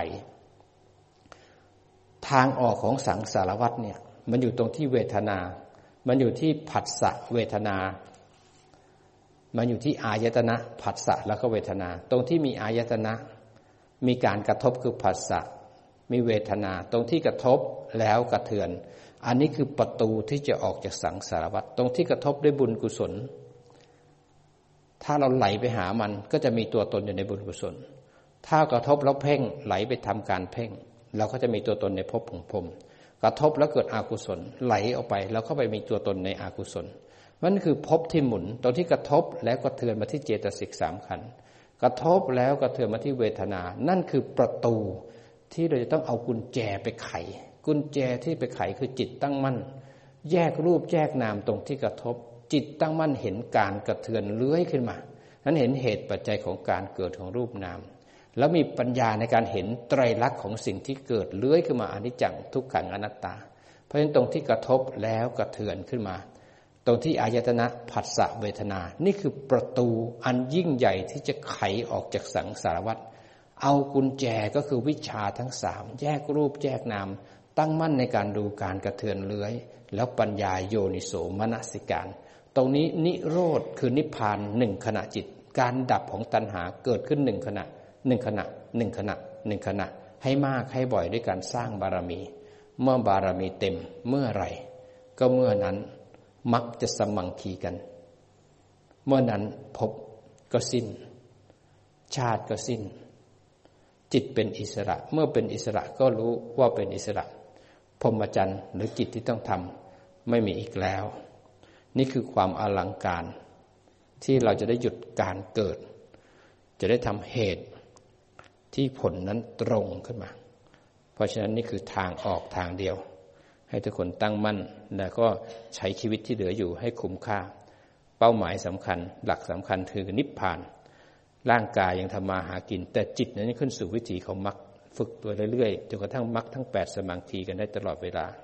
ทางออกของสังสารวัฏเนี่ยมันอยู่ตรงที่เวทนามันอยู่ที่ผัสสะเวทนามันอยู่ที่อายตนะผัสสะแล้วก็เวทนาตรงที่มีอายตนะมีการกระทบคือผัสสะมีเวทนาตรงที่กระทบแล้วกระเทือนอันนี้คือประตูที่จะออกจากสังสารวัฏตรงที่กระทบด้วยบุญกุศลถ้าเราไหลไปหามันก็จะมีตัวตนอยู่ในบุญกุศลถ้ากระทบแล้วเพ่งไหลไปทำการเพ่งเราก็จะมีตัวตนในภพของพรหมกระทบแล้วเกิดอกุศลไหลออกไปแล้วเข้าไปมีตัวตนในอกุศลมันคือภพที่หมุนตรงที่กระทบแล้วกระเทือนมาที่เจตสิกสามขันธ์กระทบแล้วกระเทือนมาที่เวทนานั่นคือประตูที่เราจะต้องเอากุญแจไปไขกุญแจที่ไปไขคือจิตตั้งมั่นแยกรูปแยกนามตรงที่กระทบจิตตั้งมั่นเห็นการกระเทือนเลื้อยขึ้นมานั้นเห็นเหตุปัจจัยของการเกิดของรูปนามแล้วมีปัญญาในการเห็นไตรลักษณ์ของสิ่งที่เกิดเลื้อยขึ้นมาอนิจจังทุกขังอนัตตาเพราะฉะนั้นตรงที่กระทบแล้วกระเทือนขึ้นมาตรงที่อายตนะผัสสะเวทนานี่คือประตูอันยิ่งใหญ่ที่จะไขออกจากสังสารวัฏเอากุญแจก็คือวิชาทั้งสามแยกรูปแยกนามตั้งมั่นในการดูการกระเทือนเลื้อยแล้วปัญญาโยนิโสมนสิการตรงนี้นิโรธคือนิพพานหนึ่งขณะจิตการดับของตัณหาเกิดขึ้นหนึ่งขณะหนึ่งขณะหนึ่งขณะหนึ่งขณะให้มากให้บ่อยด้วยการสร้างบารมีเมื่อบารมีเต็มเมื่อไหร่ก็เมื่อนั้นมักจะสมังคีกันเมื่อนั้นภพก็สิ้นชาติก็สิ้นจิตเป็นอิสระเมื่อเป็นอิสระก็รู้ว่าเป็นอิสระพรหมจรรย์หรือกิจที่ต้องทำไม่มีอีกแล้วนี่คือความอลังการที่เราจะได้หยุดการเกิดจะได้ทำเหตุที่ผลนั้นตรงขึ้นมาเพราะฉะนั้นนี่คือทางออกทางเดียวให้ทุกคนตั้งมั่นแล้วก็ใช้ชีวิตที่เหลืออยู่ให้คุ้มค่าเป้าหมายสำคัญหลักสำคัญคือนิพพานร่างกายยังทำมาหากินแต่จิตนั้นขึ้นสู่วิถีของมรรคฝึกตัวเรื่อยๆจนกระทั่งมรรคทั้งแปดสมังคีกันได้ตลอดเวลา